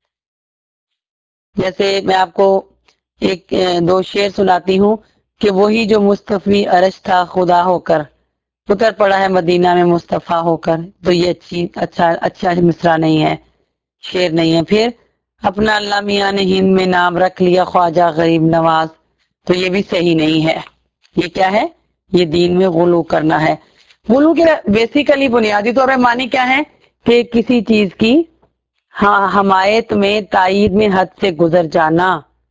Speaker 1: جیسے میں آپ کو ایک 2 شعر سناتی ہوں کہ وہی جو مصطفی عرش تھا خدا ہو کر اتر پڑا ہے مدینہ میں مصطفیٰ ہو کر، تو یہ اچھا مصرع نہیں ہے، شعر نہیں ہے. پھر اپنا اللہ میاں نے ہند میں نام رکھ لیا خواجہ غریب نواز، تو یہ بھی صحیح نہیں ہے. یہ کیا ہے؟ یہ دین میں غلو کرنا ہے. غلو کے بیسیکلی بنیادی طور پہ معنی کیا ہے؟ کہ کسی چیز کی حمایت میں تائید میں حد سے گزر جانا.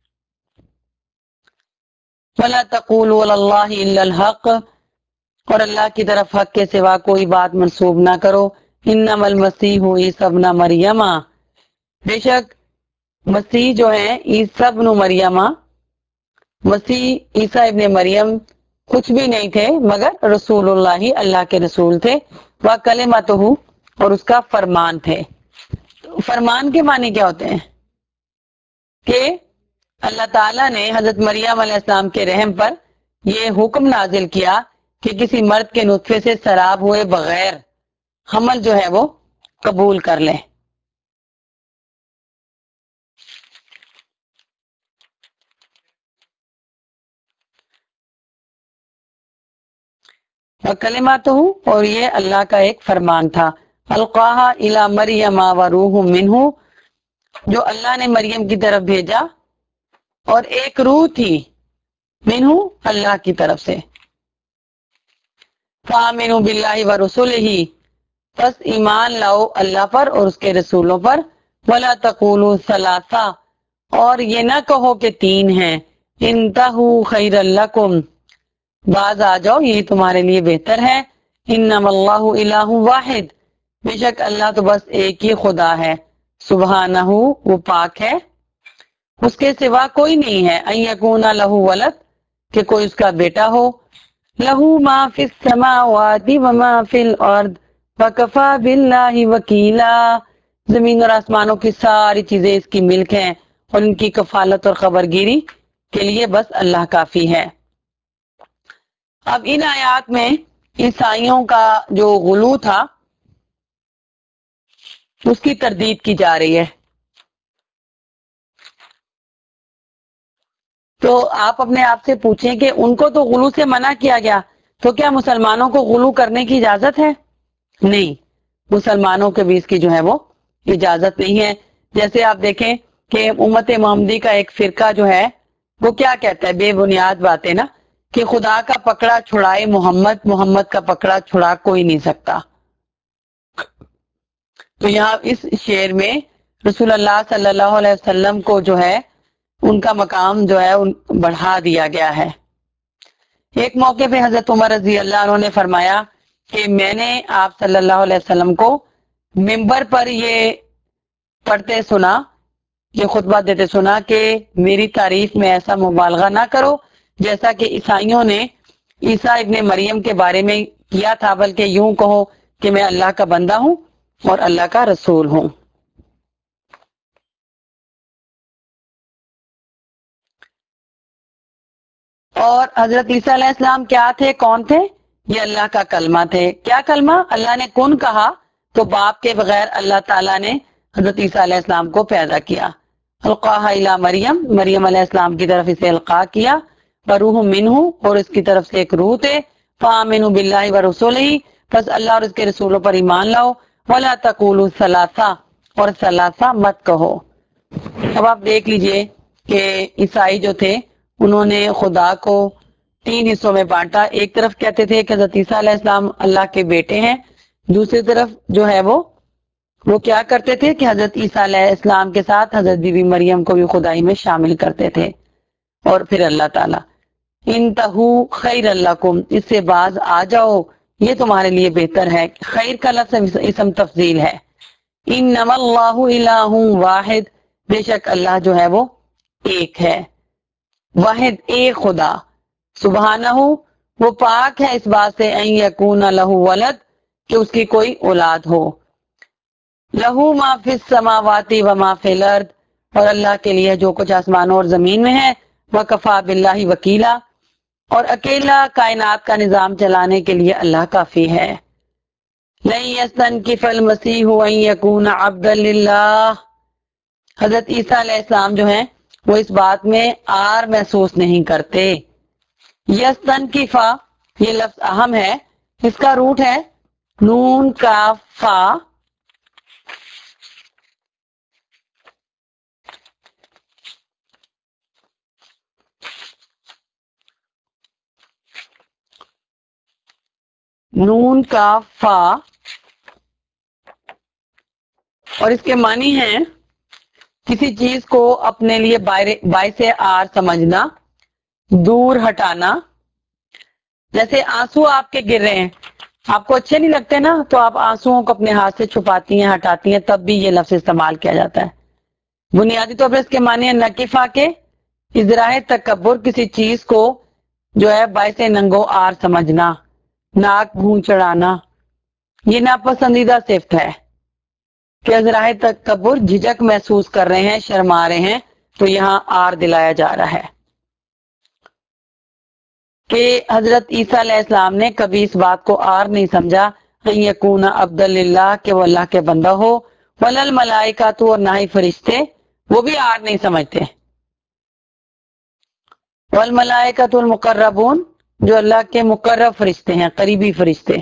Speaker 1: وَلَا تَقُولُوا عَلَى اللَّهِ إِلَّا الْحَقَّ، اور اللہ کی طرف حق کے سوا کوئی بات منسوب نہ کرو. انما المسیح عیسی ابن مریم، بے شک مسیح جو ہیں عیسی ابن مریم، مسیح عیسی ابن مریم کچھ بھی نہیں تھے مگر رسول اللہ، اللہ کے رسول تھے، وَكَلِمَتُهُ، اور اس کا فرمان تھے. فرمان کے معنی کیا ہوتے ہیں؟ کہ اللہ تعالیٰ نے حضرت مریم علیہ السلام کے رحم پر یہ حکم نازل کیا کہ کسی مرد کے نطفے سے سراب ہوئے بغیر حمل جو ہے وہ قبول کر لیں. وَكَلِمَتُهُ، اور یہ اللہ کا ایک فرمان تھا. القاها الى مریم وروح منہ، جو اللہ نے مریم کی طرف بھیجا اور ایک روح تھی منہ، اللہ کی طرف سے. فآمنوا باللہ ورسلہ، پس ایمان لاؤ اللہ پر اور اس کے رسولوں پر. ولا تقولوا ثلاثہ، اور یہ نہ کہو کہ 3 ہیں. انتہوا خیر لکم، باز آ جاؤ یہی تمہارے لیے بہتر ہے. انما اللہ الہ واحد، بے شک اللہ تو بس ایک ہی خدا ہے. سبحانہ، وہ پاک ہے، اس کے سوا کوئی نہیں ہے. ان یکون لہ ولد، کہ کوئی اس کا بیٹا ہو. لہو ما فی السماوات وما فی الارض وکفی باللہ وکیلا، زمین اور آسمانوں کی ساری چیزیں اس کی ملک ہیں اور ان کی کفالت اور خبرگیری کے لیے بس اللہ کافی ہے۔ اب ان آیات میں عیسائیوں کا جو غلو تھا اس کی تردید کی جا رہی ہے۔ تو آپ اپنے آپ سے پوچھیں کہ ان کو تو غلو سے منع کیا گیا، تو کیا مسلمانوں کو غلو کرنے کی اجازت ہے؟ نہیں، مسلمانوں کے بھی اس کی جو ہے وہ اجازت نہیں ہے۔ جیسے آپ دیکھیں کہ امت محمدی کا ایک فرقہ جو ہے وہ کیا کہتا ہے، بے بنیاد باتیں نا، کہ خدا کا پکڑا چھڑائے محمد، محمد کا پکڑا چھڑا کوئی نہیں سکتا۔ تو یہاں اس شعر میں رسول اللہ صلی اللہ علیہ وسلم کو جو ہے ان کا مقام جو ہے بڑھا دیا گیا ہے۔ ایک موقع پہ حضرت عمر رضی اللہ عنہ نے فرمایا کہ میں نے آپ صلی اللہ علیہ وسلم کو ممبر پر یہ پڑھتے سنا، یہ خطبہ دیتے سنا کہ میری تعریف میں ایسا مبالغہ نہ کرو جیسا کہ عیسائیوں نے عیسیٰ ابن مریم کے بارے میں کیا تھا، بلکہ یوں کہو کہ میں اللہ کا بندہ ہوں اور اللہ کا رسول ہوں۔ اور حضرت عیسیٰ علیہ السلام کیا تھے، کون تھے؟ یہ اللہ کا کلمہ تھے۔ کیا کلمہ؟ اللہ نے کن کہا تو باپ کے بغیر اللہ تعالیٰ نے حضرت عیسیٰ علیہ السلام کو پیدا کیا۔ القاها الی مریم، مریم علیہ السلام کی طرف اسے القاء کیا، وروح منہ، اور اس کی طرف سے ایک روح تھے، فآمنوا باللہ ورسولہ، پس اللہ اور اس کے رسولوں پر ایمان لاؤ، ولا تقولوا ثلاثہ، اور ثلاثہ مت کہو۔ اب آپ دیکھ لیجئے کہ عیسائی جو تھے انہوں نے خدا کو تین حصوں میں بانٹا۔ ایک طرف کہتے تھے کہ حضرت عیسیٰ علیہ السلام اللہ کے بیٹے ہیں، دوسری طرف جو ہے وہ کیا کرتے تھے کہ حضرت عیسیٰ علیہ السلام کے ساتھ حضرت بی بی مریم کو بھی خدائی میں شامل کرتے تھے۔ اور پھر اللہ تعالیٰ انتہو خیر لکم، اس سے باز آ جاؤ، یہ تمہارے لیے بہتر ہے۔ خیر کا لفظ اسم تفضیل ہے۔ انما اللہ الہ واحد، بے شک اللہ جو ہے وہ ایک ہے، واحد ایک خدا، سبحانہ، وہ پاک ہے اس بات سے، ان یکون لہ ولد، کہ اس کی کوئی اولاد ہو، لہو ما فی السماوات و ما فی الارض، اور اللہ کے لیے جو کچھ آسمانوں اور زمین میں ہے، وکفی باللہ وکیلا، اور اکیلا کائنات کا نظام چلانے کے لیے اللہ کافی ہے۔ لن یستنکف المسیح ان یکون عبدا للہ، حضرت عیسیٰ علیہ السلام جو ہیں وہ اس بات میں آر محسوس نہیں کرتے۔ یستنکفا، یہ لفظ اہم ہے، اس کا روٹ ہے نون کا فا، نون کا فا، اور اس کے معنی ہیں کسی چیز کو اپنے لیے باعث آر سمجھنا، دور ہٹانا۔ جیسے آنسو آپ کے گر رہے ہیں، آپ کو اچھے نہیں لگتے نا، تو آپ آنسوؤں کو اپنے ہاتھ سے چھپاتی ہیں، ہٹاتی ہیں، تب بھی یہ لفظ استعمال کیا جاتا ہے۔ بنیادی طور پر اس کے معنی ہے نکفا کے ازراء تکبر، کسی چیز کو جو ہے باعث ننگو آر سمجھنا، ناک منہ چڑھانا، یہ ناپسندیدہ صفت ہے کہ ازراء تکبر جھجک محسوس کر رہے ہیں، شرما رہے ہیں، تو یہاں آر دلایا جا رہا ہے کہ حضرت عیسیٰ علیہ السلام نے کبھی اس بات کو آر نہیں سمجھا ان یکون عبد للہ، کہ وہ اللہ کے بندہ ہو، ولا الملائکۃ، اور نہ ہی فرشتے وہ بھی آر نہیں سمجھتے، والملائکۃ المقربون، جو اللہ کے مقرب فرشتے ہیں، قریبی فرشتے۔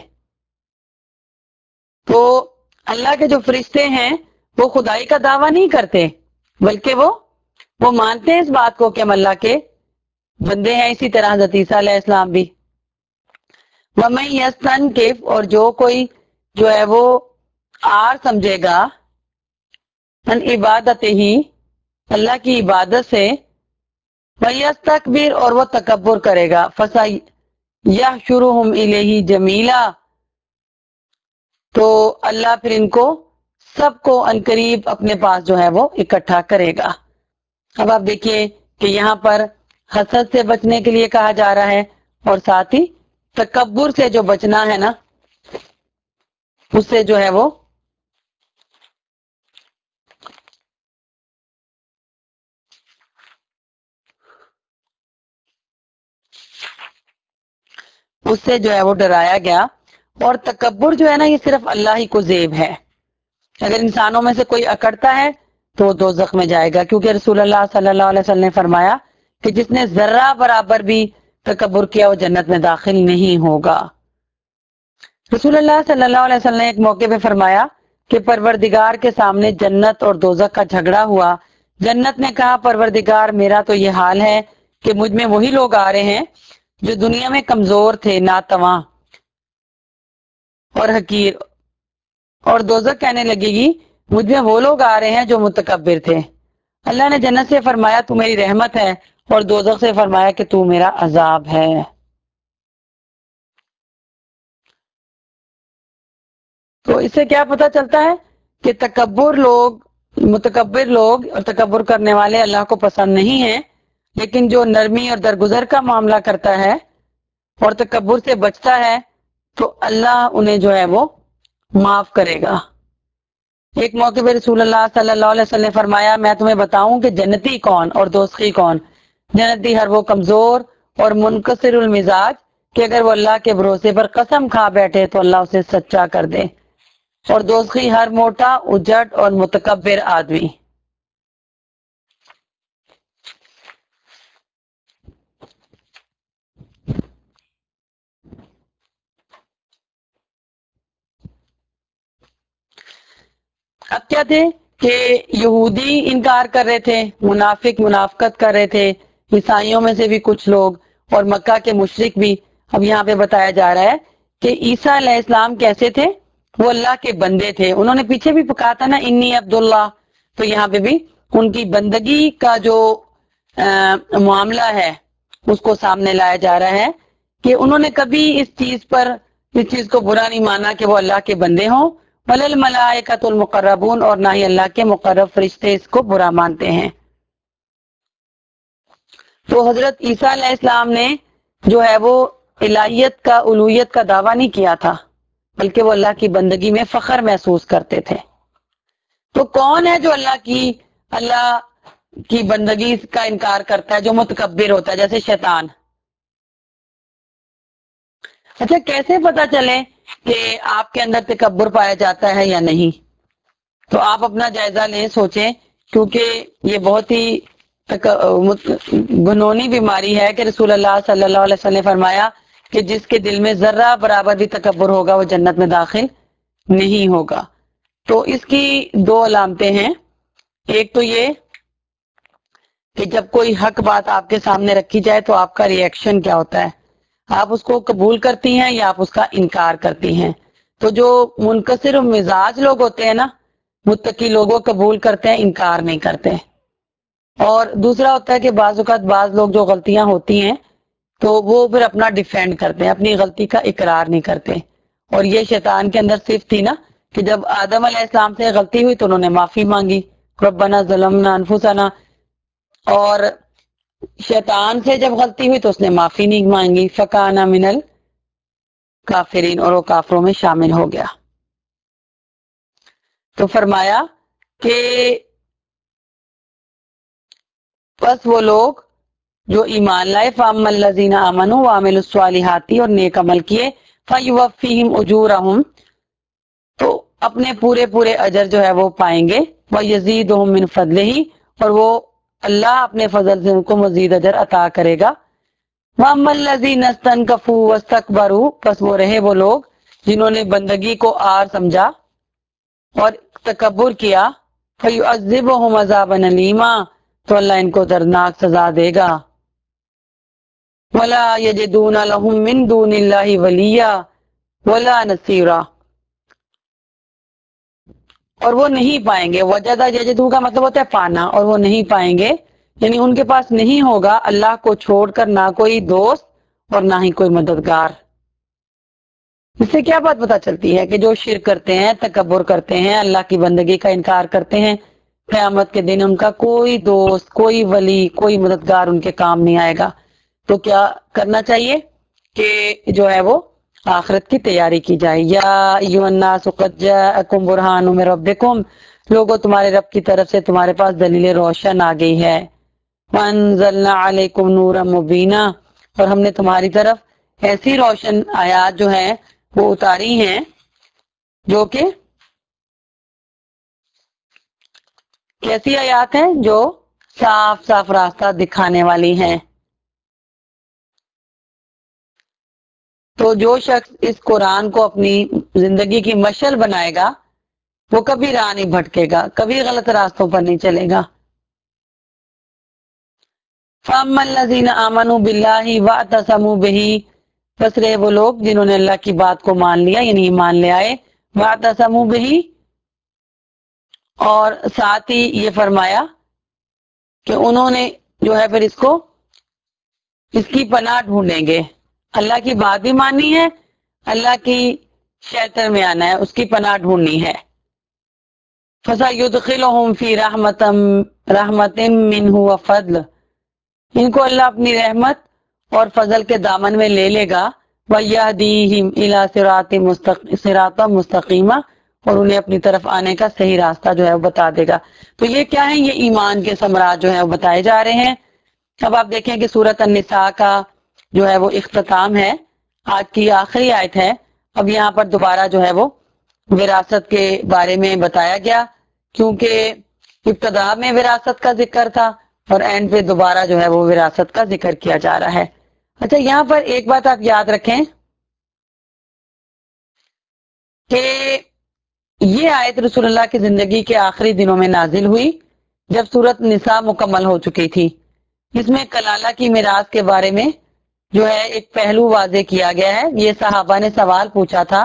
Speaker 1: تو اللہ کے جو فرشتے ہیں وہ خدائی کا دعویٰ نہیں کرتے، بلکہ وہ مانتے ہیں اس بات کو کہ ہم اللہ کے بندے ہیں، اسی طرح حضرت عیسیٰ علیہ السلام بھی۔ وَمَن يَسْتَنْكِفْ، اور جو کوئی جو ہے وہ آر سمجھے گا، ان عبادت ہی، اللہ کی عبادت سے، وَيَسْتَكْبِرْ، اور وہ تکبر کرے گا، فَسَيَحْشُرُهُمْ إِلَيْهِ جَمِيلًا، تو اللہ پھر ان کو سب کو عنقریب اپنے پاس جو ہے وہ اکٹھا کرے گا۔ اب آپ دیکھیے کہ یہاں پر حسد سے بچنے کے لیے کہا جا رہا ہے، اور ساتھ ہی تکبر سے جو بچنا ہے نا، اس سے جو ہے وہ اس سے جو ہے وہ ڈرایا گیا. اور تکبر جو ہے نا یہ صرف اللہ ہی کو زیب ہے. اگر انسانوں میں سے کوئی اکڑتا ہے تو وہ دوزخ میں جائے گا, کیونکہ رسول اللہ صلی اللہ علیہ وسلم نے فرمایا کہ جس نے ذرہ برابر بھی تکبر کیا وہ جنت میں داخل نہیں ہوگا. رسول اللہ صلی اللہ علیہ وسلم نے ایک موقع پہ فرمایا کہ پروردگار کے سامنے جنت اور دوزخ کا جھگڑا ہوا. جنت نے کہا پروردگار میرا تو یہ حال ہے کہ مجھ میں وہی لوگ آ رہے ہیں جو دنیا میں کمزور تھے, ناتواں اور حقیر. اور دوزخ کہنے لگے گی مجھ میں وہ لوگ آ رہے ہیں جو متکبر تھے. اللہ نے جنت سے فرمایا تو میری رحمت ہے, اور دوزخ سے فرمایا کہ تو میرا عذاب ہے. تو اس سے کیا پتہ چلتا ہے کہ متکبر لوگ اور تکبر کرنے والے اللہ کو پسند نہیں ہیں, لیکن جو نرمی اور درگزر کا معاملہ کرتا ہے اور تکبر سے بچتا ہے تو اللہ انہیں جو ہے وہ معاف کرے گا. ایک موقع پہ رسول اللہ صلی اللہ علیہ وسلم نے فرمایا میں تمہیں بتاؤں کہ جنتی کون اور دوزخی کون. جنتی ہر وہ کمزور اور منکسر المزاج کہ اگر وہ اللہ کے بھروسے پر قسم کھا بیٹھے تو اللہ اسے سچا کر دے, اور دوزخی ہر موٹا اجٹ اور متکبر آدمی. اب کیا تھے کہ یہودی انکار کر رہے تھے, منافقت کر رہے تھے, عیسائیوں میں سے بھی کچھ لوگ, اور مکہ کے مشرک بھی. اب یہاں پہ بتایا جا رہا ہے کہ عیسیٰ علیہ السلام کیسے تھے, وہ اللہ کے بندے تھے. انہوں نے پیچھے بھی کہا تھا نا انی عبداللہ, تو یہاں پہ بھی ان کی بندگی کا جو معاملہ ہے اس کو سامنے لایا جا رہا ہے کہ انہوں نے کبھی اس چیز کو برا نہیں مانا کہ وہ اللہ کے بندے ہوں. وَلَلْ مَلَائِكَةُ الْمُقَرَّبُونَ, اور نہ ہی اللہ کے مقرب فرشتے اس کو برا مانتے ہیں. تو حضرت عیسیٰ علیہ السلام نے جو ہے وہ الہیت کا الوہیت کا دعویٰ نہیں کیا تھا, بلکہ وہ اللہ کی بندگی میں فخر محسوس کرتے تھے. تو کون ہے جو اللہ کی بندگی کا انکار کرتا ہے, جو متکبر ہوتا ہے, جیسے شیطان. اچھا کیسے پتا چلے کہ آپ کے اندر تکبر پایا جاتا ہے یا نہیں؟ تو آپ اپنا جائزہ لیں, سوچیں, کیونکہ یہ بہت ہی گنونی بیماری ہے کہ رسول اللہ صلی اللہ علیہ وسلم نے فرمایا کہ جس کے دل میں ذرہ برابر بھی تکبر ہوگا وہ جنت میں داخل نہیں ہوگا. تو اس کی دو علامتیں ہیں. ایک تو یہ کہ جب کوئی حق بات آپ کے سامنے رکھی جائے تو آپ کا ری ایکشن کیا ہوتا ہے, آپ اس کو قبول کرتی ہیں یا آپ اس کا انکار کرتی ہیں. تو جو منکسر مزاج لوگ ہوتے ہیں نا, متقی لوگوں قبول کرتے ہیں, انکار نہیں کرتے. اور دوسرا ہوتا ہے کہ بعض اوقات بعض لوگ جو غلطیاں ہوتی ہیں تو وہ پھر اپنا ڈیفینڈ کرتے ہیں, اپنی غلطی کا اقرار نہیں کرتے. اور یہ شیطان کے اندر صرف تھی نا کہ جب آدم علیہ السلام سے غلطی ہوئی تو انہوں نے معافی مانگی, ربنا ظلمنا انفسنا, اور شیطان سے جب غلطی ہوئی تو اس نے معافی نہیں مانگی, فکانا من الکافرین, اور وہ کافروں میں شامل ہو گیا. تو فرمایا کہ بس وہ لوگ جو ایمان لائے, فَأَمَّا الَّذِينَ آمَنُوا وَعَمِلُوا الصَّالِحَاتِ, اور نیک عمل کیے, فَيُوَفِّيهِمْ أُجُورَهُمْ, تو اپنے پورے اجر جو ہے وہ پائیں گے, وَيَزِيدُهُم مِّن فَضْلِهِ, اور وہ اللہ اپنے فضل سے ان کو مزید اجر عطا کرے گا. وَأَمَّا الَّذِينَ اسْتَنكَفُوا وَاسْتَكْبَرُوا, پس وہ رہے وہ لوگ جنہوں نے بندگی کو آر سمجھا اور تکبر کیا, فَيُعَذِّبُهُمْ عَذَابًا أَلِيمًا, تو اللہ ان کو دردناک سزا دے گا. وَلَا يَجِدُونَ لَهُم مِّن دُونِ اللَّهِ وَلِيًّا وَلَا نَصِيرًا, اور وہ نہیں پائیں گے. وجدہ یجدو کا مطلب ہوتا ہے پانا, اور وہ نہیں پائیں گے, یعنی ان کے پاس نہیں ہوگا اللہ کو چھوڑ کر نہ کوئی دوست اور نہ ہی کوئی مددگار. اس سے کیا بات پتہ چلتی ہے کہ جو شرک کرتے ہیں, تکبر کرتے ہیں, اللہ کی بندگی کا انکار کرتے ہیں, قیامت کے دن ان کا کوئی دوست, کوئی ولی, کوئی مددگار ان کے کام نہیں آئے گا. تو کیا کرنا چاہیے کہ جو ہے وہ آخرت کی تیاری کی جائے. یا ایھا الناس قد جاءکم برہان من ربکم, لوگوں تمہارے رب کی طرف سے تمہارے پاس دلیل روشن آ گئی ہے. وانزلنا علیکم نورا مبینا, اور ہم نے تمہاری طرف ایسی روشن آیات جو ہیں وہ اتاری ہیں جو کہ کیسی آیات ہیں؟ جو صاف صاف راستہ دکھانے والی ہیں. تو جو شخص اس قرآن کو اپنی زندگی کی مشعل بنائے گا وہ کبھی راہ نہیں بھٹکے گا، کبھی غلط راستوں پر نہیں چلے گا. فَأَمَّا الَّذِينَ آمَنُوا بِاللَّهِ وَاعْتَصَمُوا بِهِ، بس رہے وہ لوگ جنہوں نے اللہ کی بات کو مان لیا، یعنی ایمان لے آئے. وَاعْتَصَمُوا بِهِ، اور ساتھ ہی یہ فرمایا کہ انہوں نے جو ہے پھر اس کی پناہ ڈھونڈیں گے. اللہ کی بات بھی ماننی ہے، اللہ کی شیطر میں آنا ہے، اس کی پناہ ڈھونڈنی ہے. فَسَيُدْخِلُهُمْ فِي رَحْمَةٍ مِّنْهُ وَفَضْلٍ، ان کو اللہ اپنی رحمت اور فضل کے دامن میں لے لے گا. وَيَهْدِيهِمْ إِلَىٰ صِرَاطٍ مُسْتَقِيمٍ، اور انہیں اپنی طرف آنے کا صحیح راستہ جو ہے وہ بتا دے گا. تو یہ کیا ہے؟ یہ ایمان کے ثمرات جو ہے وہ بتائے جا رہے ہیں. اب آپ دیکھیں کہ سورۃ النساء کا جو ہے وہ اختتام ہے، آج کی آخری آیت ہے. اب یہاں پر دوبارہ جو ہے وہ وراثت کے بارے میں بتایا گیا، کیونکہ ابتدا میں وراثت کا ذکر تھا اور اینڈ پہ دوبارہ جو ہے وہ وراثت کا ذکر کیا جا رہا ہے. اچھا، یہاں پر ایک بات آپ یاد رکھیں کہ یہ آیت رسول اللہ کی زندگی کے آخری دنوں میں نازل ہوئی جب سورۃ نساء مکمل ہو چکی تھی. اس میں کلالہ کی میراث کے بارے میں جو ہے ایک پہلو واضح کیا گیا ہے. یہ صحابہ نے سوال پوچھا تھا،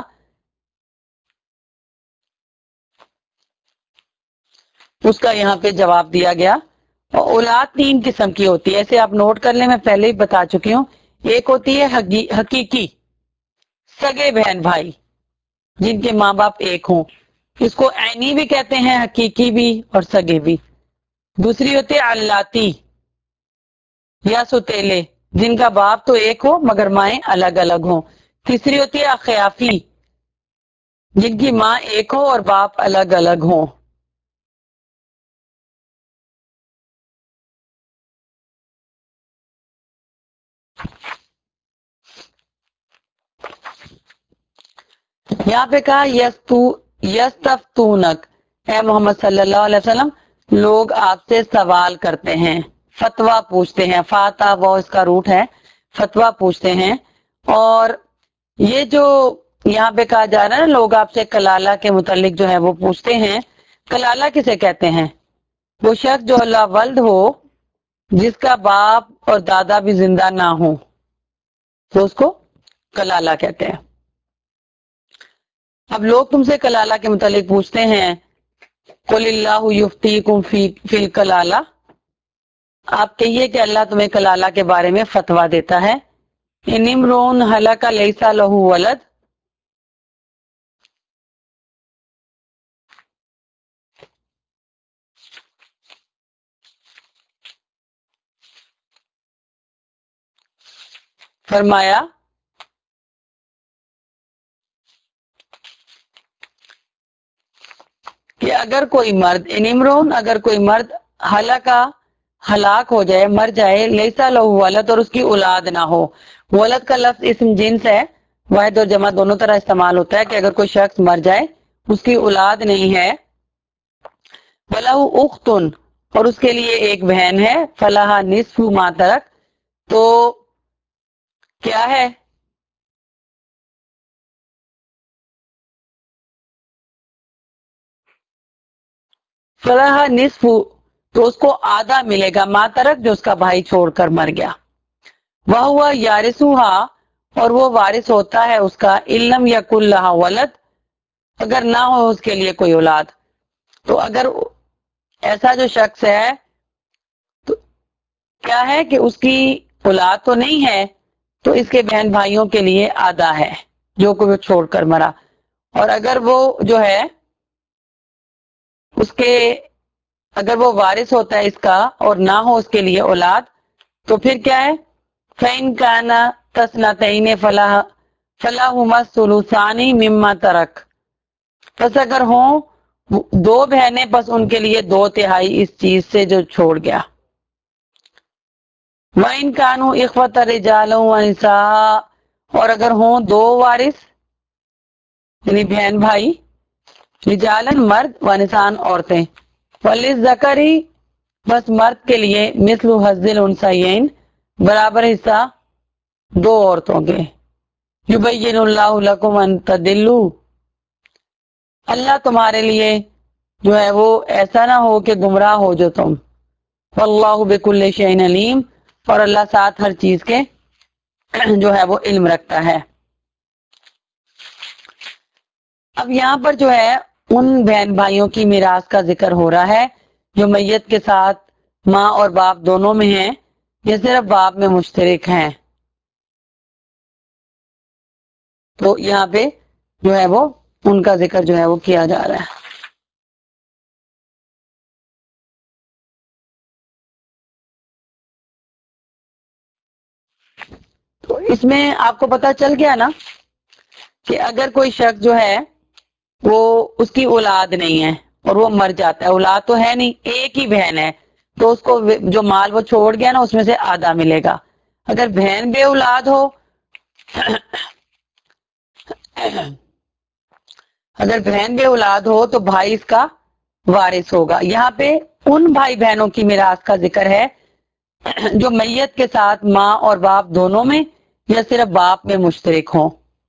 Speaker 1: اس کا یہاں پہ جواب دیا گیا. اور اولاد 3 قسم کی ہوتی ہے، ایسے آپ نوٹ کر لیں، میں پہلے ہی بتا چکی ہوں. ایک ہوتی ہے حقیقی، سگے بہن بھائی جن کے ماں باپ ایک ہوں، اس کو عینی بھی کہتے ہیں، حقیقی بھی اور سگے بھی. دوسری ہوتی ہے اللاتی یا ستیلے، جن کا باپ تو ایک ہو مگر مائیں الگ الگ ہوں. تیسری ہوتی ہے اخیافی، جن کی ماں ایک ہو اور باپ الگ الگ ہوں. یہاں پہ کہا یستفتونک، اے محمد صلی اللہ علیہ وسلم، لوگ آپ سے سوال کرتے ہیں، فتویٰ پوچھتے ہیں. فاتا وہ اس کا روٹ ہے، فتویٰ پوچھتے ہیں. اور یہ جو یہاں پہ کہا جا رہا ہے نا، لوگ آپ سے کلالہ کے متعلق جو ہے وہ پوچھتے ہیں. کلالہ کسے کہتے ہیں؟ وہ شخص جو لا ولد ہو، جس کا باپ اور دادا بھی زندہ نہ ہو، تو اس کو کلالہ کہتے ہیں. اب لوگ تم سے کلالہ کے متعلق پوچھتے ہیں، قل اللہ یفتیکم فی الکلالہ، آپ کہیے کہ اللہ تمہیں کلالہ کے بارے میں فتویٰ دیتا ہے. ان امرؤ ہلک لیس لہ ولد، فرمایا کہ اگر کوئی مرد، ان امرؤ، اگر کوئی مرد ہلاک ہو جائے، مر جائے، لیسا لہ ولد، اور اس کی اولاد نہ ہو. ولد کا لفظ اسم جنس ہے، واحد اور جمع دونوں طرح استعمال ہوتا ہے کہ اگر کوئی شخص مر جائے، اس کی اولاد نہیں ہے. وَلَهُ أُخْتٌ، اور اس کے لیے ایک بہن ہے. فَلَهَا نِصْفُ مَا تَرَكَ، تو کیا ہے؟ فَلَهَا نِصْفُ، تو اس کو آدھا ملے گا، مَا تَرَكَ، جو اس کا بھائی چھوڑ کر مر گیا. وَهُوَ يَرِثُهَا، اور وہ وارث ہوتا ہے اس کا، إِن لَمْ يَكُن لَهَا وَلَد، اگر نہ ہو اس کے لیے کوئی اولاد. تو اگر ایسا جو شخص ہے تو کیا ہے کہ اس کی اولاد تو نہیں ہے، تو اس کے بہن بھائیوں کے لیے آدھا ہے جو کوئی وہ چھوڑ کر مرا. اور اگر وہ جو ہے اس کے، اگر وہ وارث ہوتا ہے اس کا اور نہ ہو اس کے لیے اولاد، تو پھر کیا ہے؟ فَإِن كَانَ تَثْنَتَيْنِ فَلَهُمَا الثُّلُثَانِ مِمَّا تَرَكَ، پس اگر ہوں 2 بہنیں، بس ان کے لیے 2/3 اس چیز سے جو چھوڑ گیا. وَإِن كَانُوا إِخْوَةً رِجَالًا وَنِسَاءً، اور اگر ہوں دو وارث یعنی بہن بھائی، رجالن مرد و نسان عورتیں، وللذکری بس مرد کے لیے مثل حظ الانثیین برابر حصہ دو عورتوں کے، یبین اللہ لکم ان تدلوا اللہ تمہارے لیے جو ہے وہ ایسا نہ ہو کہ گمراہ ہو جو تم، واللہ بکل شیء علیم اور اللہ ساتھ ہر چیز کے جو ہے وہ علم رکھتا ہے۔ اب یہاں پر جو ہے ان بہن بھائیوں کی میراث کا ذکر ہو رہا ہے جو میت کے ساتھ ماں اور باپ دونوں میں ہیں یا صرف باپ میں مشترک ہیں، تو یہاں پہ جو ہے وہ ان کا ذکر جو ہے وہ کیا جا رہا ہے۔ تو اس میں آپ کو پتا چل گیا نا کہ اگر کوئی شخص جو ہے وہ اس کی اولاد نہیں ہے اور وہ مر جاتا ہے، اولاد تو ہے نہیں، ایک ہی بہن ہے، تو اس کو جو مال وہ چھوڑ گیا نا اس میں سے آدھا ملے گا۔ اگر بہن بے اولاد ہو اگر بہن بے اولاد ہو تو بھائی اس کا وارث ہوگا۔ یہاں پہ ان بھائی بہنوں کی میراث کا ذکر ہے جو میت کے ساتھ ماں اور باپ دونوں میں یا صرف باپ میں مشترک ہوں،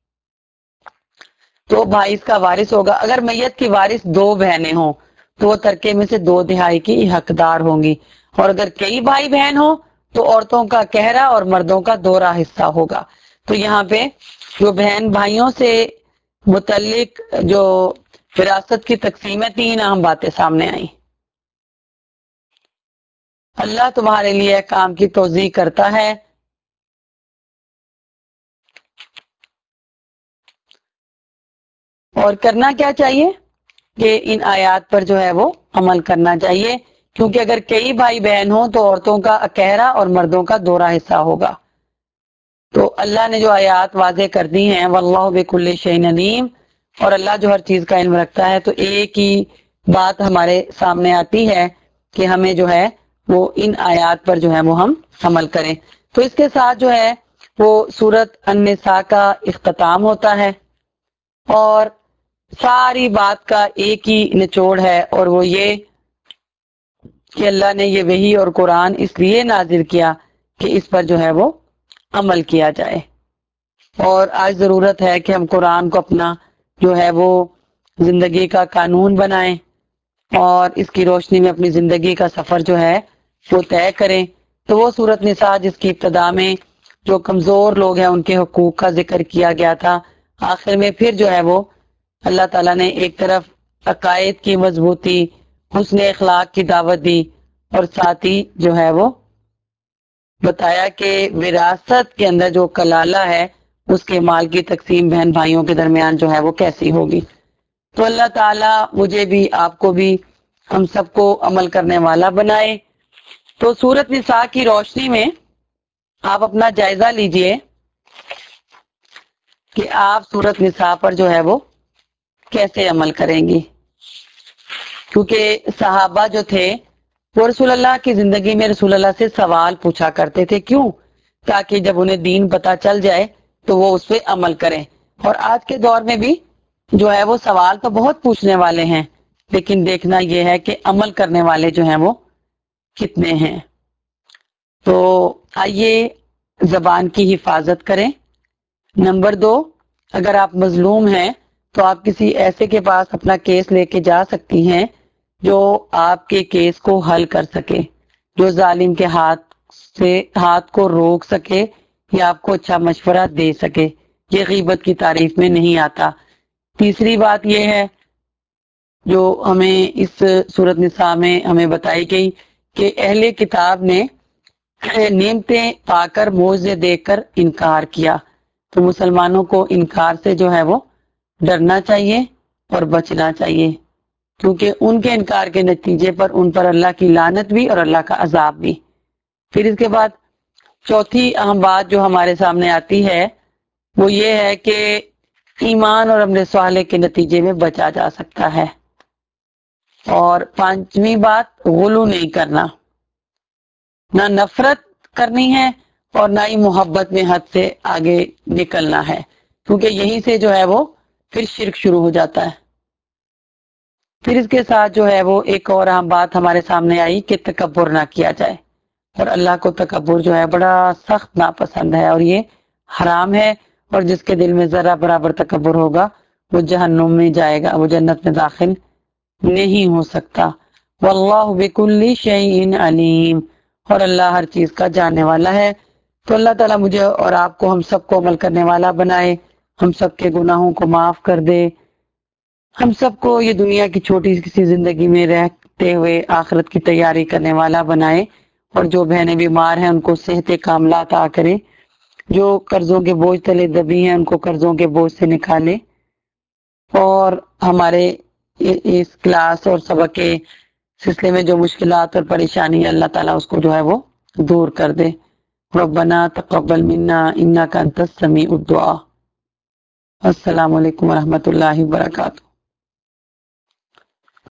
Speaker 1: تو بھائی اس کا وارث ہوگا۔ اگر میت کی وارث دو بہنیں ہوں تو وہ ترکے میں سے 2/3 کی حقدار ہوں گی، اور اگر کئی بھائی بہن ہوں تو عورتوں کا کہرا اور مردوں کا دوہرا حصہ ہوگا۔ تو یہاں پہ جو بہن بھائیوں سے متعلق جو وراثت کی تقسیم ہے، 3 اہم باتیں سامنے آئیں۔ اللہ تمہارے لیے کام کی توضیح کرتا ہے، اور کرنا کیا چاہیے کہ ان آیات پر جو ہے وہ عمل کرنا چاہیے، کیونکہ اگر کئی بھائی بہن ہوں تو عورتوں کا اکہرا اور مردوں کا دوہرا حصہ ہوگا۔ تو اللہ نے جو آیات واضح کر دی ہیں، واللہ بکل شیء علیم، اور اللہ جو ہر چیز کا علم رکھتا ہے، تو ایک ہی بات ہمارے سامنے آتی ہے کہ ہمیں جو ہے وہ ان آیات پر جو ہے وہ ہم عمل کریں۔ تو اس کے ساتھ جو ہے وہ سورۃ النساء کا اختتام ہوتا ہے، اور ساری بات کا ایک ہی نچوڑ ہے، اور وہ یہ کہ اللہ نے یہ وحی اور قرآن اس لیے نازل کیا کہ اس پر جو ہے وہ عمل کیا جائے، اور آج ضرورت ہے کہ ہم قرآن کو اپنا جو ہے وہ زندگی کا قانون بنائیں اور اس کی روشنی میں اپنی زندگی کا سفر جو ہے وہ طے کریں۔ تو وہ سورۃ نساء جس کی ابتدا میں جو کمزور لوگ ہیں ان کے حقوق کا ذکر کیا گیا تھا، آخر میں پھر جو ہے وہ اللہ تعالیٰ نے ایک طرف عقائد کی مضبوطی، حسن اخلاق کی دعوت دی، اور ساتھ ہی جو ہے وہ بتایا کہ وراثت کے اندر جو کلالہ ہے اس کے مال کی تقسیم بہن بھائیوں کے درمیان جو ہے وہ کیسی ہوگی۔ تو اللہ تعالیٰ مجھے بھی، آپ کو بھی، ہم سب کو عمل کرنے والا بنائے۔ تو سورۃ نساء کی روشنی میں آپ اپنا جائزہ لیجئے کہ آپ سورۃ نساء پر جو ہے وہ کیسے عمل کریں گی، کیونکہ صحابہ جو تھے وہ رسول اللہ کی زندگی میں رسول اللہ سے سوال پوچھا کرتے تھے، کیوں؟ تاکہ جب انہیں دین پتہ چل جائے تو وہ اس پہ عمل کریں۔ اور آج کے دور میں بھی جو ہے وہ سوال تو بہت پوچھنے والے ہیں، لیکن دیکھنا یہ ہے کہ عمل کرنے والے جو ہیں وہ کتنے ہیں۔ تو آئیے زبان کی حفاظت کریں۔ نمبر 2، اگر آپ مظلوم ہیں تو آپ کسی ایسے کے پاس اپنا کیس لے کے جا سکتی ہیں جو آپ کے کیس کو حل کر سکے، جو ظالم کے ہاتھ کو روک سکے یا آپ کو اچھا مشورہ دے سکے۔ یہ غیبت کی تعریف میں نہیں آتا۔ تیسری بات یہ ہے جو ہمیں اس سورۃ نساء میں ہمیں بتائی گئی کہ اہل کتاب نے نعمتیں پا کر موزے دے کر انکار کیا، تو مسلمانوں کو انکار سے جو ہے وہ ڈرنا چاہیے اور بچنا چاہیے، کیونکہ ان کے انکار کے نتیجے پر ان پر اللہ کی لعنت بھی اور اللہ کا عذاب بھی۔ پھر اس کے بعد چوتھی اہم بات جو ہمارے سامنے آتی ہے وہ یہ ہے کہ ایمان اور عمل صالح کے نتیجے میں بچا جا سکتا ہے۔ اور پانچویں بات، غلو نہیں کرنا، نہ نفرت کرنی ہے اور نہ ہی محبت میں حد سے آگے نکلنا ہے، کیونکہ یہیں سے جو ہے وہ پھر شرک شروع ہو جاتا ہے۔ پھر اس کے ساتھ جو ہے وہ ایک اور اہم بات ہمارے سامنے آئی کہ تکبر نہ کیا جائے، اور اللہ کو تکبر جو ہے بڑا سخت ناپسند ہے، اور یہ حرام ہے، اور جس کے دل میں ذرا برابر تکبر ہوگا وہ جہنم میں جائے گا، وہ جنت میں داخل نہیں ہو سکتا۔ واللہ بکل شیء علیم، اور اللہ ہر چیز کا جاننے والا ہے۔ تو اللہ تعالیٰ مجھے اور آپ کو، ہم سب کو عمل کرنے والا بنائے، ہم سب کے گناہوں کو معاف کر دے، ہم سب کو یہ دنیا کی چھوٹی سی زندگی میں رہتے ہوئے آخرت کی تیاری کرنے والا بنائے، اور جو بہنیں بیمار ہیں ان کو صحت کاملہ عطا کرے، جو قرضوں کے بوجھ تلے دبی ہیں ان کو قرضوں کے بوجھ سے نکالے، اور ہمارے اس کلاس اور سبق کے سلسلے میں جو مشکلات اور پریشانی ہے اللہ تعالیٰ اس کو جو ہے وہ دور کر دے۔ ربنا تقبل منا انک انت السمیع الدعاء۔ السلام علیکم ورحمۃ اللہ وبرکاتہ۔